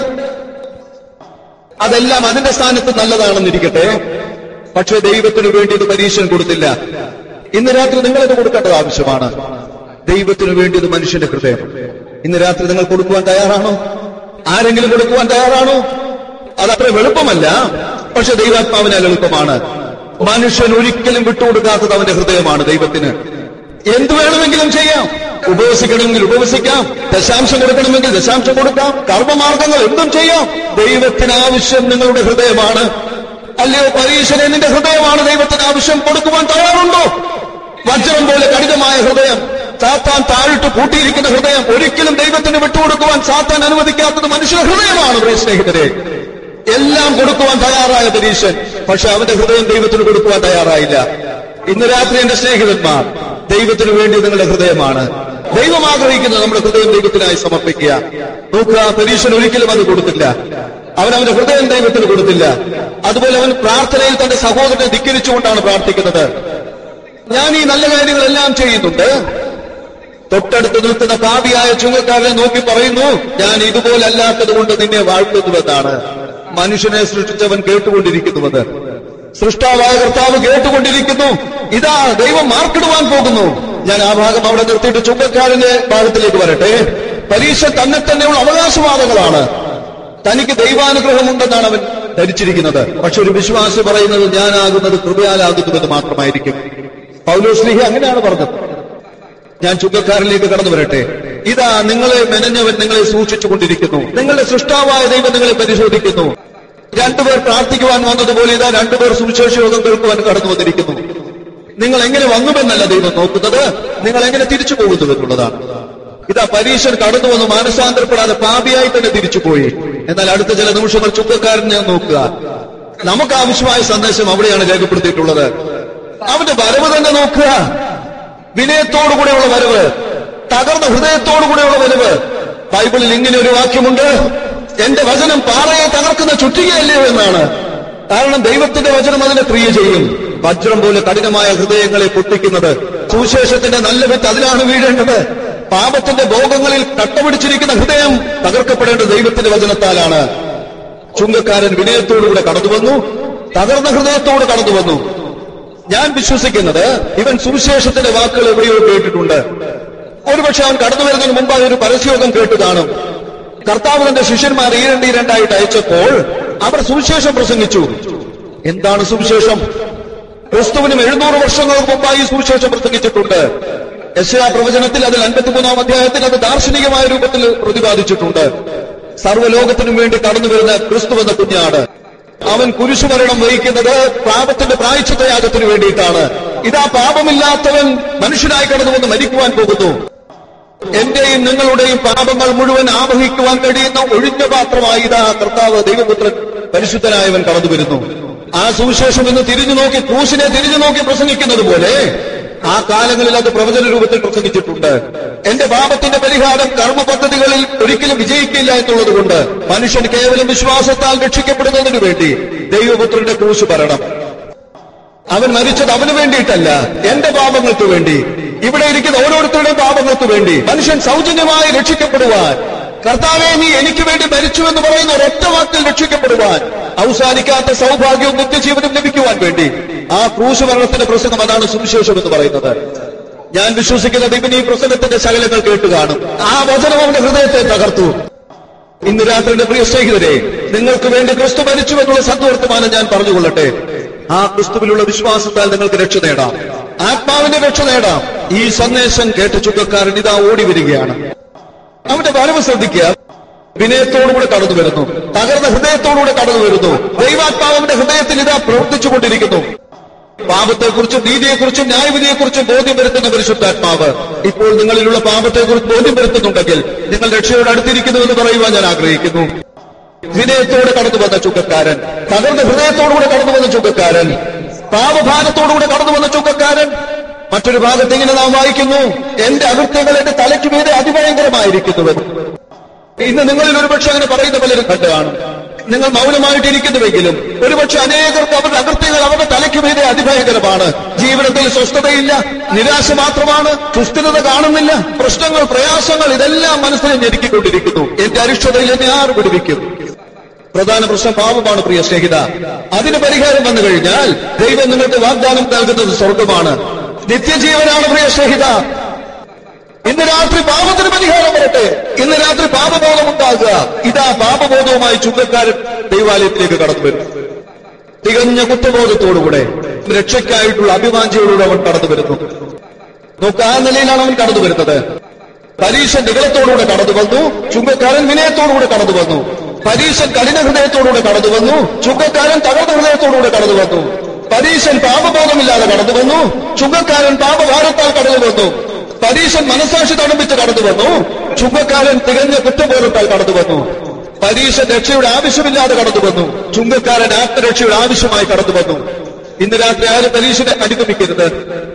D: അതെല്ലാം അതിന്റെ സ്ഥാനത്ത് നല്ലതാണെന്നിരിക്കട്ടെ. പക്ഷേ ദൈവത്തിനു വേണ്ടി ഇത് പരീശൻ കൊടുത്തില്ല. ഇന്ന് രാത്രി നിങ്ങളിത് കൊടുക്കേണ്ടത് ആവശ്യമാണ്. ദൈവത്തിനു വേണ്ടി ഇത് മനുഷ്യന്റെ ഹൃദയം. ഇന്ന് രാത്രി നിങ്ങൾ കൊടുക്കുവാൻ തയ്യാറാണോ? ആരെങ്കിലും കൊടുക്കുവാൻ തയ്യാറാണോ? അതത്ര എളുപ്പമല്ല, പക്ഷെ ദൈവാത്മാവിനാൽ എളുപ്പമാണ്. മനുഷ്യൻ ഒരിക്കലും വിട്ടുകൊടുക്കാത്തത് അവന്റെ ഹൃദയമാണ് ദൈവത്തിന്. എന്തു വേണമെങ്കിലും ചെയ്യാം. ഉപവസിക്കണമെങ്കിൽ ഉപവസിക്കാം, ദശാംശം കൊടുക്കണമെങ്കിൽ ദശാംശം കൊടുക്കാം, കർമ്മമാർഗങ്ങൾ എന്തും ചെയ്യാം. ദൈവത്തിന് ആവശ്യം നിങ്ങളുടെ ഹൃദയമാണ്. അല്ലയോ പരീശനെ, നിന്റെ ഹൃദയമാണ് ദൈവത്തിന് ആവശ്യം. കൊടുക്കുവാൻ തയ്യാറുണ്ടോ? വജ്രം പോലെ കഠിനമായ ഹൃദയം, സാത്താൻ താഴിട്ട് പൂട്ടിയിരിക്കുന്ന ഹൃദയം, ഒരിക്കലും ദൈവത്തിന് വിട്ടുകൊടുക്കുവാൻ സാത്താൻ അനുവദിക്കാത്തത് മനുഷ്യ ഹൃദയമാണ്. പ്രിയ സ്നേഹിതരെ, എല്ലാം കൊടുക്കുവാൻ തയ്യാറായ പരീശൻ, പക്ഷെ അവന്റെ ഹൃദയം ദൈവത്തിന് കൊടുക്കുവാൻ തയ്യാറായില്ല. ഇന്ന് രാത്രി എന്റെ സ്നേഹിതന്മാർ, ദൈവത്തിന് വേണ്ടി നിങ്ങളുടെ ഹൃദയമാണ്. ദൈവം ആഗ്രഹിക്കുന്നത് നമ്മുടെ ഹൃദയം ദൈവത്തിനായി സമർപ്പിക്കുക. നോക്കുക, പരീശൻ ഒരിക്കലും അത് കൊടുത്തില്ല. അവന്റെ ഹൃദയം ദൈവത്തിന് കൊടുത്തില്ല. അതുപോലെ അവൻ പ്രാർത്ഥനയിൽ തന്റെ സഹോദരനെ ധിക്കരിച്ചുകൊണ്ടാണ് പ്രാർത്ഥിക്കുന്നത്. ഞാൻ ഈ നല്ല കാര്യങ്ങളെല്ലാം ചെയ്യുന്നുണ്ട്. തൊട്ടടുത്ത് നിൽക്കുന്ന പാപിയായ ചുങ്കക്കാരനെ നോക്കി പറയുന്നു, ഞാൻ ഇതുപോലല്ലാത്തത് കൊണ്ട് നിന്നെ വാഴ്ത്തുന്നുവെന്നാണ്. മനുഷ്യനെ സൃഷ്ടിച്ചവൻ കേട്ടുകൊണ്ടിരിക്കുന്നുവെന്ന്. സൃഷ്ടാവായ കർത്താവ് കേട്ടുകൊണ്ടിരിക്കുന്നു. ഇതാ ദൈവം മാർക്കിടുവാൻ പോകുന്നു. ഞാൻ ആ ഭാഗം അവിടെ നിർത്തിയിട്ട് ചുങ്കക്കാരന്റെ ഭാഗത്തിലേക്ക് വരട്ടെ. പരീക്ഷ തന്നെ തന്നെയുള്ള അവകാശവാദങ്ങളാണ്. തനിക്ക് ദൈവാനുഗ്രഹമുണ്ടെന്നാണ് അവൻ ധരിച്ചിരിക്കുന്നത്. പക്ഷെ ഒരു വിശ്വാസി പറയുന്നത് ഞാനാകുന്നത് കൃപയാലാകുന്നുവെന്ന് മാത്രമായിരിക്കും. പൗലോസ്ലീഹ അങ്ങനെയാണ് പറഞ്ഞത്. ഞാൻ ചുങ്കക്കാരിലേക്ക് കടന്നു വരട്ടെ. ഇതാ നിങ്ങളെ മെനഞ്ഞവൻ നിങ്ങളെ സൂക്ഷിച്ചുകൊണ്ടിരിക്കുന്നു. നിങ്ങളുടെ സൃഷ്ടാവായ ദൈവം നിങ്ങളെ പരിശോധിക്കുന്നു. രണ്ടുപേർ പ്രാർത്ഥിക്കുവാൻ വന്നതുപോലെ ഇതാ രണ്ടുപേർ സുവിശേഷ യോഗം കേൾക്കുവാൻ കടന്നു വന്നിരിക്കുന്നു. നിങ്ങൾ എങ്ങനെ വന്നുവെന്നല്ല ദൈവം നോക്കുന്നത്, നിങ്ങൾ എങ്ങനെ തിരിച്ചു പോകുന്നുവെന്നുള്ളതാണ്. ഇതാ പരീശൻ കടന്നു വന്നു, മാനസാന്തരപ്പെടാതെ പാപിയായി തന്നെ തിരിച്ചുപോയി. എന്നാൽ അടുത്ത ചില നിമിഷങ്ങൾ ചുങ്കക്കാരനെ നോക്കുക. നമുക്ക് ആവശ്യമായ സന്ദേശം അവിടെയാണ് രേഖപ്പെടുത്തിയിട്ടുള്ളത്. അവന്റെ വരവ് തന്നെ നോക്കുക. വിനയത്തോടുകൂടെയുള്ള വരവ്, തകർന്ന ഹൃദയത്തോടുകൂടെയുള്ള വരവ്. ബൈബിളിൽ ഇങ്ങനെ ഒരു വാക്യമുണ്ട്, എന്റെ വചനം പാറയെ തകർക്കുന്ന ചുറ്റികയല്ലയോ എന്നാണ്. കാരണം ദൈവത്തിന്റെ വചനം അതിനെ ക്രിയ ചെയ്യും. വജ്രം പോലെ കഠിനമായ ഹൃദയങ്ങളെ പൊട്ടിക്കുന്നത്. സുവിശേഷത്തിന്റെ നല്ല വിത്ത് അതിലാണ് വീഴേണ്ടത്. പാപത്തിന്റെ ഭോഗങ്ങളിൽ കട്ടപിടിച്ചിരിക്കുന്ന ഹൃദയം തകർക്കപ്പെടേണ്ടത് ദൈവത്തിന്റെ വചനത്താലാണ്. ചുങ്കക്കാരൻ വിനയത്തോടുകൂടെ കടന്നു വന്നു, തകർന്ന ഹൃദയത്തോട് കടന്നു വന്നു. ഞാൻ വിശ്വസിക്കുന്നത് ഇവൻ സുവിശേഷത്തിന്റെ വാക്കുകൾ എവിടെയോ കേട്ടിട്ടുണ്ട്. ഒരുപക്ഷെ അവൻ കടന്നു വരുന്നതിന് മുമ്പ് ഒരു പരസ്യയോഗം കേട്ടു കാണും. കർത്താവ് തന്റെ ശിഷ്യന്മാരെ ഈരണ്ടായിട്ട് അയച്ചപ്പോൾ അവർ സുവിശേഷം പ്രസംഗിച്ചു. എന്താണ് സുവിശേഷം? ക്രിസ്തുവിനും 700 വർഷങ്ങൾക്ക് മുമ്പായി സുവിശേഷം പ്രസംഗിച്ചിട്ടുണ്ട്. യെശയ്യാ പ്രവചനത്തിൽ അതിൽ 53-ാം അധ്യായത്തിൽ അത് ദാർശനികമായ രൂപത്തിൽ പ്രതിപാദിച്ചിട്ടുണ്ട്. സർവ്വലോകത്തിനും വേണ്ടി കടന്നു വരുന്ന ക്രിസ്തു എന്ന കുഞ്ഞാണ്. അവൻ കുരിശുമരണം വഹിക്കുന്നത് പാപത്തിന്റെ പ്രായശ്ചിത്തയാഗത്തിന് വേണ്ടിയിട്ടാണ്. ഇതാ പാപമില്ലാത്തവൻ മനുഷ്യനായി കടന്നു വന്ന് മരിക്കുവാൻ പോകുന്നു. എന്റെയും നിങ്ങളുടെയും പാപങ്ങൾ മുഴുവൻ ആവഹിക്കുവാൻ കഴിയുന്ന ഒഴിഞ്ഞ പാത്രമായി ഇതാ കർത്താവ് ദൈവപുത്രൻ പരിശുദ്ധനായവൻ കടന്നു വരുന്നു. ആ സുവിശേഷം ഇന്ന് തിരിഞ്ഞു നോക്കി, ക്രൂശിനെ തിരിഞ്ഞു നോക്കി പ്രസംഗിക്കുന്നത് പോലെ ആ കാലങ്ങളിൽ അത് പ്രവചന രൂപത്തിൽ പ്രസംഗിച്ചിട്ടുണ്ട്. എന്റെ പാപത്തിന്റെ പരിഹാരം കർമ്മ പദ്ധതികളിൽ ഒരിക്കലും വിജയിക്കില്ല എന്നുള്ളത് കൊണ്ട് മനുഷ്യൻ കേവലം വിശ്വാസത്താൽ രക്ഷിക്കപ്പെടുന്നതിനു വേണ്ടി ദൈവപുത്രന്റെ ക്രൂശ് ഭരണം. അവൻ മരിച്ചത് അവന് വേണ്ടിയിട്ടല്ല, എന്റെ പാപങ്ങൾക്ക് വേണ്ടി, ഇവിടെ ഇരിക്കുന്ന ഓരോരുത്തരുടെയും പാപങ്ങൾക്ക് വേണ്ടി. മനുഷ്യൻ സൗജന്യമായി രക്ഷിക്കപ്പെടുവാൻ, കർത്താവേ നീ എനിക്ക് വേണ്ടി മരിച്ചു എന്ന് പറയുന്ന ഒരൊറ്റ വാക്കിൽ രക്ഷിക്കപ്പെടുവാൻ, അവസാനിക്കാത്ത സൗഭാഗ്യവും നിത്യജീവനും ലഭിക്കുവാൻ വേണ്ടി ആ ക്രൂശ് മരണത്തിന്റെ പ്രസംഗം, അതാണ് സുവിശേഷം എന്ന് പറയുന്നത്. ഞാൻ വിശ്വസിക്കുന്നത് ഇവൻ ഈ പ്രസംഗത്തിന്റെ ശകലങ്ങൾ കേട്ടു കാണും. ആ വചനം അവന്റെ ഹൃദയത്തെ തകർത്തു. ഇന്ന് രാത്രിയുടെ പ്രിയ സ്നേഹിതരെ, നിങ്ങൾക്ക് വേണ്ടി ക്രിസ്തു മരിച്ചു എന്നുള്ള സദ്വർത്തമാനം ഞാൻ പറഞ്ഞുകൊള്ളട്ടെ. ആ ക്രിസ്തുവിലുള്ള വിശ്വാസത്താൽ നിങ്ങൾക്ക് രക്ഷ നേടാം, ആത്മാവിന്റെ രക്ഷ നേടാം. ഈ സന്ദേശം കേട്ട ചുങ്കക്കാരൻ ഇതാ ഓടി വരികയാണ്. അവന്റെ വരവ് ശ്രദ്ധിക്കുക. വിനയത്തോടുകൂടെ കടന്നു വരുന്നു, തകർന്ന ഹൃദയത്തോടുകൂടെ കടന്നു വരുന്നു. ദൈവാത്മാവിന്റെ ഹൃദയത്തിൽ ഇതാ പ്രവർത്തിച്ചുകൊണ്ടിരിക്കുന്നു. പാപത്തെക്കുറിച്ചും നീതിയെക്കുറിച്ചും ന്യായവിധിയെക്കുറിച്ചും ബോധ്യം വരുത്തുന്ന പരിശുദ്ധാത്മാവ് ഇപ്പോൾ നിങ്ങളിലുള്ള പാപത്തെക്കുറിച്ച് ബോധ്യം വരുത്തുന്നുണ്ടെങ്കിൽ നിങ്ങൾ രക്ഷയോട് അടുത്തിരിക്കുന്നുവെന്ന് പറയുവാൻ ഞാൻ ആഗ്രഹിക്കുന്നു. വിനയത്തോടെ കടന്നു വന്ന ചുങ്കക്കാരൻ, തകർന്ന ഹൃദയത്തോടുകൂടെ കടന്നു വന്ന ചുങ്കക്കാരൻ, പാപഭാരത്തോടുകൂടെ കടന്നു വന്ന ചുങ്കക്കാരൻ, മറ്റൊരു ഭാഗത്ത് ഇങ്ങനെ നാം വായിക്കുന്നു, എന്റെ അകൃത്യങ്ങൾ എന്റെ തലയ്ക്ക് മീതെ അതിഭയങ്കരമായിരിക്കുന്നുവെന്ന്. ഇന്ന് നിങ്ങളിൽ ഒരുപക്ഷെ അങ്ങനെ പറയുന്ന പലരും കണ്ടു കാണും. നിങ്ങൾ മൗനമായിട്ടിരിക്കുന്നുവെങ്കിലും ഒരുപക്ഷെ അനേകർക്ക് അവരുടെ അകൃത്യങ്ങൾ അവരുടെ തലയ്ക്ക് മീതെ അതിഭയങ്കരമാണ്. ജീവിതത്തിൽ സ്വസ്ഥതയില്ല, നിരാശ മാത്രമാണ്, സുസ്ഥിരത കാണുന്നില്ല, പ്രശ്നങ്ങൾ, പ്രയാസങ്ങൾ, ഇതെല്ലാം മനസ്സിനെ ഞെരുക്കിക്കൊണ്ടിരിക്കുന്നു. എന്റെ അരിഷ്ടതയിൽ എന്നെ ആറ് പിടിപ്പിക്കും. പ്രധാന പ്രശ്നം പാപമാണ് പ്രിയ സ്നേഹിത. അതിന് പരിഹാരം വന്നു കഴിഞ്ഞാൽ ദൈവം നിങ്ങൾക്ക് വാഗ്ദാനം നൽകുന്നത് സ്വർഗമാണ്, നിത്യജീവനാണ് പ്രിയ സ്നേഹിത. ഇന്ന് രാത്രി പാപത്തിന് പരിഹാരം വരട്ടെ. ഇന്ന് രാത്രി പാപബോധമുണ്ടാകുക. ഇതാ പാപബോധവുമായി ചുങ്കക്കാരൻ ദൈവാലയത്തിലേക്ക് കടന്നു വരും. തികഞ്ഞ കുറ്റബോധത്തോടുകൂടെ രക്ഷയ്ക്കായിട്ടുള്ള അഭിവാഞ്ചയോടുകൂടെ അവൻ കടന്നു വരുന്നു. നോക്ക്, ആ നിലയിലാണ് അവൻ കടന്നു വരുന്നത്. പരീശൻ നിഗളത്തോടുകൂടെ കടന്നു വന്നു, ചുങ്കക്കാരൻ വിനയത്തോടുകൂടെ കടന്നു വന്നു. പരീശൻ കഠിന ഹൃദയത്തോടുകൂടെ കടന്നു വന്നു, ചുങ്കക്കാരൻ തകർന്ന ഹൃദയത്തോടുകൂടെ കടന്നു വന്നു. പരീശൻ പാപബോധമില്ലാതെ കടന്നു വന്നു, ചുങ്കക്കാരൻ പാപഭാരത്താൽ കടന്നു വന്നു. പരീശൻ മനസാക്ഷി തടമ്പിച്ച് കടന്നു വന്നു, ചുങ്കക്കാരൻ തികഞ്ഞ കുറ്റബോധത്താൽ കടന്നു വന്നു. പരീശൻ രക്ഷയുടെ ആവശ്യമില്ലാതെ കടന്നു വന്നു, ചുങ്കക്കാരൻ ആത്മരക്ഷയുടെ ആവശ്യമായി കടന്നു വന്നു. ഇന്ന് രാത്രി ആരും പരീശനെ അനുഗമിക്കരുത്.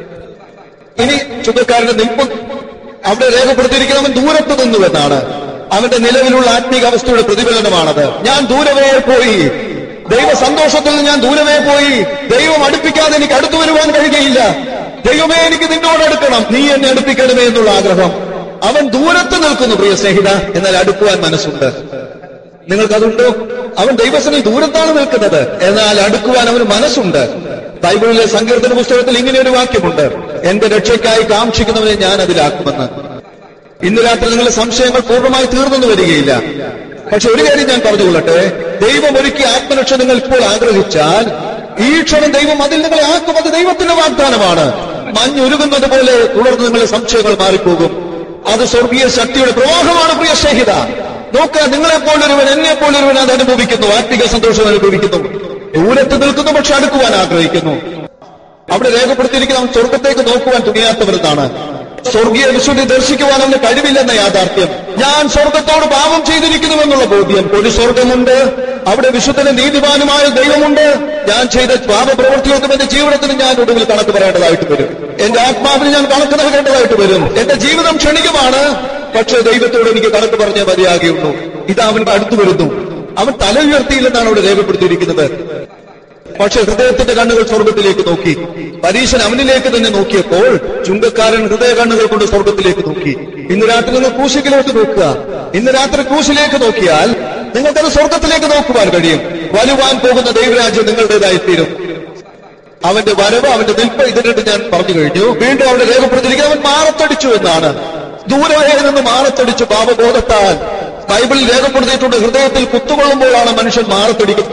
D: ഇനി ചുങ്കക്കാരന്റെ നിൽപ്പ് അവിടെ രേഖപ്പെടുത്തിയിരിക്കുന്നവൻ ദൂരത്ത് നിന്നുവെന്നാണ്. അവന്റെ നിലവിലുള്ള ആത്മീക അവസ്ഥയുടെ പ്രതിഫലനമാണത്. ഞാൻ ദൂരവേ പോയി, ദൈവ സന്തോഷത്തിൽ ഞാൻ ദൂരവേ പോയി, ദൈവം അടുപ്പിക്കാതെ എനിക്ക് അടുത്തു വരുവാൻ കഴിയുകയില്ല. ദൈവമേ, എനിക്ക് നിന്നോട് അടുക്കണം, നീ എന്നെ അടുപ്പിക്കണമേ എന്നുള്ള ആഗ്രഹം. അവൻ ദൂരത്ത് നിൽക്കുന്നു പ്രിയ സ്നേഹിത, എന്നാൽ അടുക്കുവാൻ മനസ്സുണ്ട്. നിങ്ങൾക്കതുണ്ടോ? അവൻ ദൈവസനിൽ ദൂരത്താണ് നിൽക്കുന്നത്, എന്നാൽ അടുക്കുവാൻ അവന് മനസ്സുണ്ട്. ബൈബിളിലെ സങ്കീർത്തന പുസ്തകത്തിൽ ഇങ്ങനെ ഒരു വാക്യമുണ്ട്, എന്റെ രക്ഷയ്ക്കായി കാക്ഷിക്കുന്നവനെ ഞാൻ അതിലാക്കുമെന്ന്. ഇന്ന് രാത്രി നിങ്ങളുടെ സംശയങ്ങൾ പൂർണ്ണമായി തീർന്നെന്ന് വരികയില്ല. പക്ഷെ ഒരു കാര്യം ഞാൻ പറഞ്ഞുകൊള്ളട്ടെ, ദൈവം ഒരുക്കിയ ആത്മരക്ഷ നിങ്ങൾ ഇപ്പോൾ ആഗ്രഹിച്ചാൽ ഈ ക്ഷണം ദൈവം അതിൽ നിങ്ങളെ ആക്കും. അത് ദൈവത്തിന്റെ വാഗ്ദാനമാണ്. മഞ്ഞുരുകുന്നത് പോലെ തുടർന്ന് നിങ്ങളുടെ സംശയങ്ങൾ മാറിപ്പോകും. അത് സ്വർഗീയ ശക്തിയുടെ പ്രവാഹമാണ് പ്രിയ സ്നേഹിത. നോക്കുക, നിങ്ങളെപ്പോലൊരുവൻ, എന്നെപ്പോലൊരുവൻ അത് അനുഭവിക്കുന്നു, ആത്മിക സന്തോഷം അനുഭവിക്കുന്നു. ദൂരത്ത് നിൽക്കുന്നു, പക്ഷെ അടുക്കുവാൻ ആഗ്രഹിക്കുന്നു. അവിടെ രേഖപ്പെടുത്തിയിരിക്കുന്ന അവൻ സ്വർഗത്തേക്ക് നോക്കുവാൻ തുനിയാത്തവരെന്നാണ്. സ്വർഗീയ വിശുദ്ധി ദർശിക്കുവാൻ അവന് കഴിവില്ലെന്ന യാഥാർത്ഥ്യം. ഞാൻ സ്വർഗത്തോട് പാപം ചെയ്തിരിക്കുന്നുവെന്നുള്ള ബോധ്യം. ഒരു സ്വർഗമുണ്ട്, അവിടെ വിശുദ്ധനും നീതിമാനുമായ ദൈവമുണ്ട്. ഞാൻ ചെയ്ത പാപപ്രവൃത്തിയൊന്നും എന്റെ ജീവിതത്തിന് ഞാൻ ഒടുവിൽ കണക്ക് പറയേണ്ടതായിട്ട് വരും. എന്റെ ആത്മാവിന് ഞാൻ കണക്ക് നൽകേണ്ടതായിട്ട് വരും. എന്റെ ജീവിതം ക്ഷണികമാണ്, പക്ഷേ ദൈവത്തോട് എനിക്ക് കണക്ക് പറഞ്ഞേ മതിയാകുള്ളൂ. ഇത് അവൻ അടുത്തു വരുന്നു. അവൻ തല ഉയർത്തിയില്ലെന്നാണ് അവിടെ രേഖപ്പെടുത്തിയിരിക്കുന്നത്. പക്ഷെ ഹൃദയത്തിന്റെ കണ്ണുകൾ സ്വർഗത്തിലേക്ക് നോക്കി. പരീശൻ അവനിലേക്ക് തന്നെ നോക്കിയപ്പോൾ ചുങ്കക്കാരൻ ഹൃദയ കണ്ണുകൾ കൊണ്ട് സ്വർഗത്തിലേക്ക് നോക്കി. ഇന്ന് രാത്രി നിങ്ങൾ ക്രൂശിലേക്ക് നോക്കുക. ഇന്ന് രാത്രി ക്രൂശിലേക്ക് നോക്കിയാൽ നിങ്ങൾക്കത് സ്വർഗത്തിലേക്ക് നോക്കുവാൻ കഴിയും. വരുവാൻ പോകുന്ന ദൈവരാജ്യം നിങ്ങളുടേതായിത്തീരും. അവന്റെ വരവ്, അവന്റെ നിൽപ്പ്, ഇതിനിട്ട് ഞാൻ പറഞ്ഞു കഴിഞ്ഞു. വീണ്ടും അവിടെ രേഖപ്പെടുത്തിയിരിക്കുന്നത് അവൻ മാറത്തടിച്ചു എന്നാണ്. ദൂരവേ നിന്ന് മാറത്തടിച്ചു പാപബോധത്താൽ. ബൈബിളിൽ രേഖപ്പെടുത്തിയിട്ടുണ്ട്, ഹൃദയത്തിൽ കുത്തുകൊള്ളുമ്പോഴാണ് മനുഷ്യൻ മാറത്തടിക്കുന്നത്.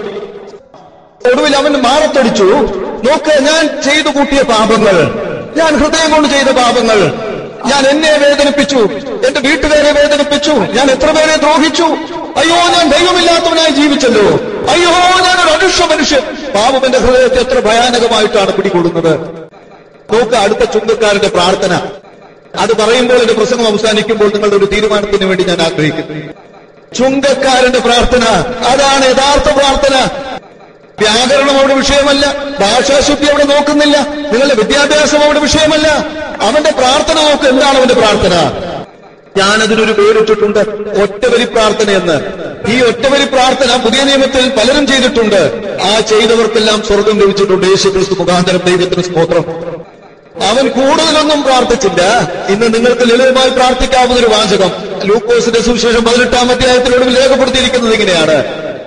D: ഒടുവിൽ അവൻ മാറത്തടിച്ചു. നോക്ക്, ഞാൻ ചെയ്തു കൂട്ടിയ പാപങ്ങൾ, ഞാൻ ഹൃദയം കൊണ്ട് ചെയ്ത പാപങ്ങൾ, ഞാൻ എന്നെ വേദനിപ്പിച്ചു, എന്റെ വീട്ടുകാരെ വേദനിപ്പിച്ചു, ഞാൻ എത്ര പേരെ ദ്രോഹിച്ചു. അയ്യോ, ഞാൻ ദൈവമില്ലാത്തവനായി ജീവിച്ചല്ലോ. അയ്യോ, ഞാനൊരു അനുഷ്യ മനുഷ്യൻ. പാപം എന്റെ ഹൃദയത്തെ എത്ര ഭയാനകമായിട്ടാണ് പിടികൂടുന്നത്. നോക്ക്, അടുത്ത ചുങ്കക്കാരന്റെ പ്രാർത്ഥന. അത് പറയുമ്പോൾ എന്റെ പ്രസംഗം അവസാനിക്കുമ്പോൾ നിങ്ങളുടെ ഒരു തീരുമാനത്തിന് വേണ്ടി ഞാൻ ആഗ്രഹിക്കുന്നു. ചുങ്കക്കാരന്റെ പ്രാർത്ഥന, അതാണ് യഥാർത്ഥ പ്രാർത്ഥന. വ്യാകരണം അവിടെ വിഷയമല്ല, ഭാഷാശുദ്ധി അവിടെ നോക്കുന്നില്ല, നിങ്ങളുടെ വിദ്യാഭ്യാസം അവിടെ വിഷയമല്ല. അവന്റെ പ്രാർത്ഥന നോക്ക്. എന്താണ് അവന്റെ പ്രാർത്ഥന? ഞാനതിനൊരു പേരിട്ടിട്ടുണ്ട്, ഒറ്റവരി പ്രാർത്ഥന എന്ന്. ഈ ഒറ്റവരി പ്രാർത്ഥന പുതിയ നിയമത്തിൽ പലരും ചെയ്തിട്ടുണ്ട്. ആ ചെയ്തവർക്കെല്ലാം സ്വർഗം ലഭിച്ചിട്ടുണ്ട്. യേശുക്രിസ്തു മുഖാന്തരം. ദൈവത്തിന് സ്തോത്രം. അവൻ കൂടുതലൊന്നും പ്രാർത്ഥിച്ചില്ല. ഇന്ന് നിങ്ങൾക്ക് ലളിതമായി പ്രാർത്ഥിക്കാവുന്ന ഒരു വാചകം ലൂക്കോസിന്റെ സുവിശേഷം 18-ാം അധ്യായത്തിലൊടുവിൽ രേഖപ്പെടുത്തിയിരിക്കുന്നത് ഇങ്ങനെയാണ്: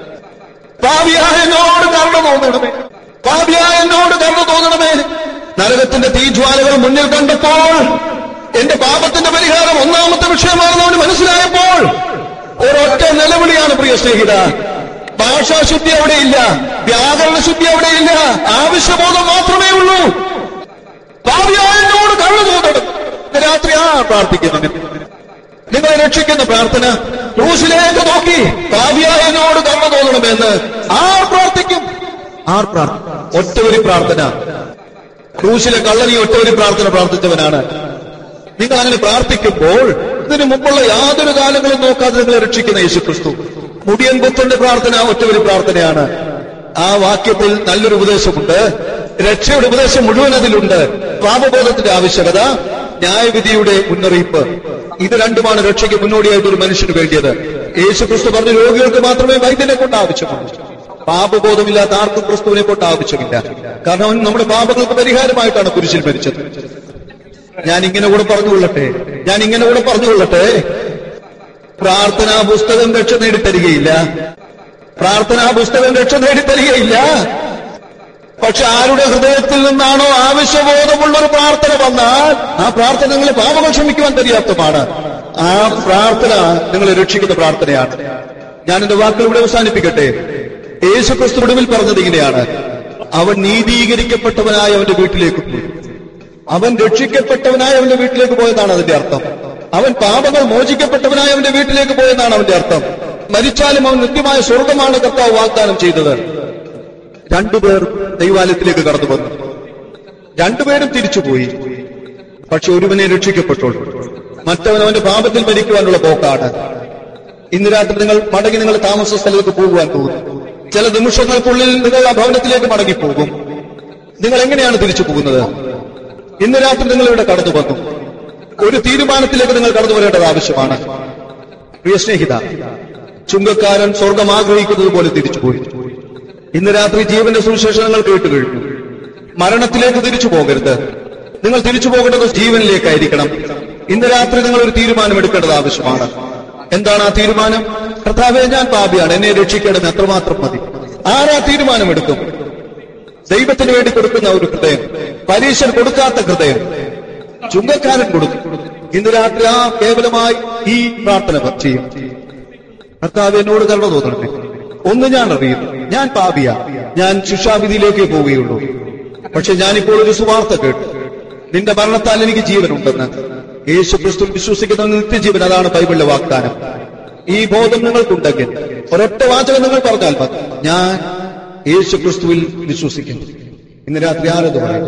D: പാപിയായ എന്നോട് കരുണ തോന്നണമേ, പാപിയായ എന്നോട് കരുണ തോന്നണമേ. നരകത്തിന്റെ തീജ്വാലകൾ മുന്നിൽ കണ്ടപ്പോൾ, എന്റെ പാപത്തിന്റെ പരിഹാരം ഒന്നാമത്തെ വിഷയമാണെന്ന് അവന് മനസ്സിലായപ്പോൾ ഒരൊറ്റ നിലവിളിയാണ് പ്രിയ സ്നേഹിത. ഭാഷാശുദ്ധി അവിടെയില്ല, വ്യാകരണശുദ്ധി അവിടെയില്ല, ആവശ്യബോധം മാത്രമേ ഉള്ളൂ. പാപിയായ എന്നോട് കരുണ തോന്നണം. രാത്രി പ്രാർത്ഥിക്കുന്നു. നിങ്ങളെ രക്ഷിക്കുന്ന പ്രാർത്ഥന ക്രൂശിലേക്ക് നോക്കി പാപിയായ എന്നോട് കരുണ തോന്നണമെന്ന് പ്രാർത്ഥിക്കും. ഒറ്റവരി പ്രാർത്ഥന. ക്രൂശിലെ കള്ളനി ഒറ്റവരി പ്രാർത്ഥന പ്രാർത്ഥിച്ചവനാണ്. നിങ്ങൾ അങ്ങനെ പ്രാർത്ഥിക്കുമ്പോൾ ഇതിനു മുമ്പുള്ള യാതൊരു കാലങ്ങളും നോക്കാതെ നിങ്ങളെ രക്ഷിക്കുന്ന യേശുക്രിസ്തു. മുടിയൻ പുത്രന്റെ പ്രാർത്ഥന ഒറ്റവരി പ്രാർത്ഥനയാണ്. ആ വാക്യത്തിൽ നല്ലൊരു ഉപദേശമുണ്ട്. രക്ഷയുടെ ഉപദേശം മുഴുവൻ അതിലുണ്ട്. പാപബോധത്തിന്റെ ആവശ്യകത, ന്യായവിധിയുടെ മുന്നറിയിപ്പ്, ഇത് രണ്ടുമാണ് രക്ഷയ്ക്ക് മുന്നോടിയായിട്ട് ഒരു മനുഷ്യന് വേണ്ടിയത്. യേശുക്രിസ്തു പറഞ്ഞു, രോഗികൾക്ക് മാത്രമേ വൈദ്യനെ കൊണ്ട് ആവശ്യമുള്ളൂ. പാപബോധമില്ലാത്ത ആർക്കും ക്രിസ്തുവിനെ കൊണ്ട് ആവശ്യമില്ല. കാരണം അവൻ നമ്മുടെ പാപങ്ങൾക്ക് പരിഹാരമായിട്ടാണ് കുരിശിൽ മരിച്ചത്. ഞാൻ ഇങ്ങനെ കൂടെ പറഞ്ഞുകൊള്ളട്ടെ, പ്രാർത്ഥനാ പുസ്തകം രക്ഷ നേടിത്തരികയില്ല. പക്ഷെ ആരുടെ ഹൃദയത്തിൽ നിന്നാണോ ആവശ്യബോധമുള്ളൊരു പ്രാർത്ഥന വന്നാൽ ആ പ്രാർത്ഥന നിങ്ങളെ പാപങ്ങൾ ക്ഷമിക്കുവാൻ പര്യാപ്തമാണ്. ആ പ്രാർത്ഥന നിങ്ങളെ രക്ഷിക്കുന്ന പ്രാർത്ഥനയാണ്. ഞാൻ എന്റെ വാക്കുകൾ ഇവിടെ അവസാനിപ്പിക്കട്ടെ. യേശുക്രിസ്തു ഒടുവിൽ പറഞ്ഞത് ഇങ്ങനെയാണ്: അവൻ നീതീകരിക്കപ്പെട്ടവനായ അവന്റെ വീട്ടിലേക്ക് പോയി. അവൻ രക്ഷിക്കപ്പെട്ടവനായ അവന്റെ വീട്ടിലേക്ക് പോയതാണ് അതിന്റെ അർത്ഥം. അവൻ പാപങ്ങൾ മോചിക്കപ്പെട്ടവനായ അവന്റെ വീട്ടിലേക്ക് പോയെന്നാണ് അവന്റെ അർത്ഥം. മരിച്ചാലും അവൻ നിത്യമായ സ്വർഗമാണ് കർത്താവ് വാഗ്ദാനം ചെയ്തത്. രണ്ടുപേർ ദൈവാലയത്തിലേക്ക് കടന്നു വന്നു. രണ്ടുപേരും തിരിച്ചുപോയി. പക്ഷെ ഒരുവനെ രക്ഷിക്കപ്പെട്ടുള്ളൂ, മറ്റവൻ അവന്റെ പാപത്തിൽ മരിക്കുവാനുള്ള പോക്കാണ്. ഇന്ന് രാത്രി നിങ്ങൾ മടങ്ങി നിങ്ങളുടെ താമസ സ്ഥലത്തേക്ക് പോകുവാൻ പോകുന്നു. ചില നിമിഷങ്ങൾക്കുള്ളിൽ നിങ്ങൾ ആ ഭവനത്തിലേക്ക് മടങ്ങിപ്പോകും. നിങ്ങൾ എങ്ങനെയാണ് തിരിച്ചു പോകുന്നത്? ഇന്ന് രാത്രി നിങ്ങൾ ഇവിടെ കടന്നു വന്നു. ഒരു തീരുമാനത്തിലേക്ക് നിങ്ങൾ കടന്നു വരേണ്ടത് ആവശ്യമാണ്. പ്രിയ സ്നേഹിത, ചുങ്കക്കാരൻ സ്വർഗം ആഗ്രഹിക്കുന്നത് പോലെ തിരിച്ചുപോയി. ഇന്ന് രാത്രി ജീവന്റെ സുവിശേഷം നിങ്ങൾ കേട്ടുകഴിഞ്ഞു. മരണത്തിലേക്ക് തിരിച്ചു പോകരുത്. നിങ്ങൾ തിരിച്ചു പോകേണ്ടത് ജീവനിലേക്കായിരിക്കണം. ഇന്ന് രാത്രി നിങ്ങൾ ഒരു തീരുമാനം എടുക്കേണ്ടത് ആവശ്യമാണ്. എന്താണ് ആ തീരുമാനം? കർത്താവേ, ഞാൻ പാപിയാണ്, എന്നെ രക്ഷിക്കേണ്ടത് എത്രമാത്രം മതി. ആരാ തീരുമാനമെടുക്കും? ദൈവത്തിന് വേണ്ടി കൊടുക്കുന്ന ഒരു ഹൃദയം, പരീശൻ കൊടുക്കാത്ത ഹൃദയം ചുങ്കക്കാരൻ കൊടുക്കും. ഇന്ന് രാത്രി ആ കേവലമായി ഈ പ്രാർത്ഥന ചെയ്യും. കർത്താവ്, എന്നോട് കരുണ തോന്നണമേ. ഒന്ന് ഞാൻ അറിയുന്നു, ഞാൻ പാപിയാ, ഞാൻ ശിക്ഷാവിധിയിലേക്ക് പോവുകയുള്ളൂ. പക്ഷെ ഞാനിപ്പോൾ ഒരു സുവാർത്ത കേട്ടു, നിന്റെ മരണത്താൽ എനിക്ക് ജീവനുണ്ടെന്ന്. യേശുക്രിസ്തു വിശ്വസിക്കുന്ന നിത്യജീവൻ, അതാണ് ബൈബിളിലെ വാഗ്ദാനം. ഈ ബോധം നിങ്ങൾക്കുണ്ടെങ്കിൽ ഒരൊറ്റ വാചകം നിങ്ങൾ പറഞ്ഞാൽ മതി: ഞാൻ യേശുക്രിസ്തുവിൽ വിശ്വസിക്കുന്നു. ഇന്ന് രാത്രി ആരത് പറയും?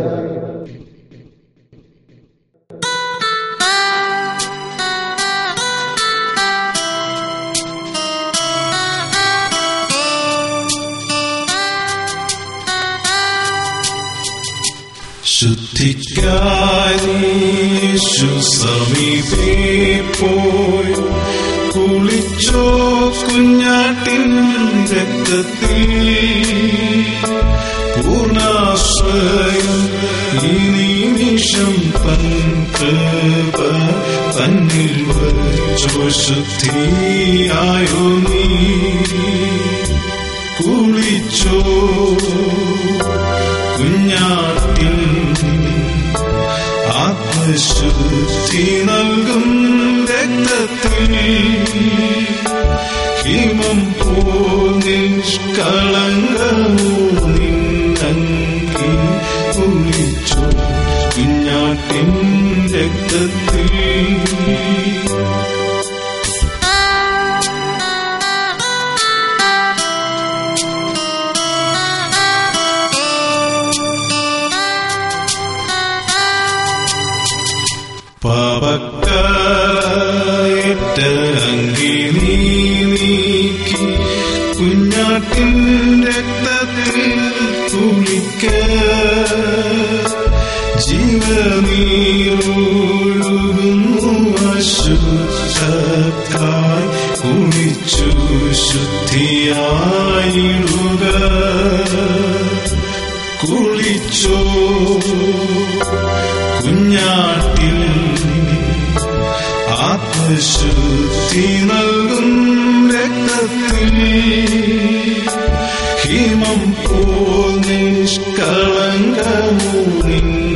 B: ശുദ്ധിക്കായി യേശു സമീപേ പോയി കുളിച്ചോ കുഞ്ഞാട്ടിൻ രക്തത്തിൽ. പൂർണ്ണാശ്രയം ഈ നിമിഷം തൻ കൃപ തന്നിൽ വച്ചോ. ശുദ്ധിയായോ നീ കുളിച്ചോ കുഞ്ഞാട്ടിൻ ആത്മശുദ്ധി നൽകും രക്തത്തിൽ. ഹിമം പോൽ നിഷ്കളങ്കമോ നിന്നങ്കി കുളിച്ചോ കുഞ്ഞാട്ടിൻ രക്തത്തിൽ. പാപക്കാരേറ്റ അങ്കി നീ നീക്കി കുഞ്ഞാട്ടിൻ രക്തത്തിൽ കുളിക്ക. ജീവനീരൊഴുകുന്നു അശുദ്ധത്തായി കുളിച്ചു ശുദ്ധിയായിടുക. കുളിച്ചോ കുഞ്ഞാട്ടിൽ ആത്മശുദ്ധി നൽകും രക്തത്തിൽ. ഹിമം പോൽ നിഷ്കളങ്കമോ നിൻ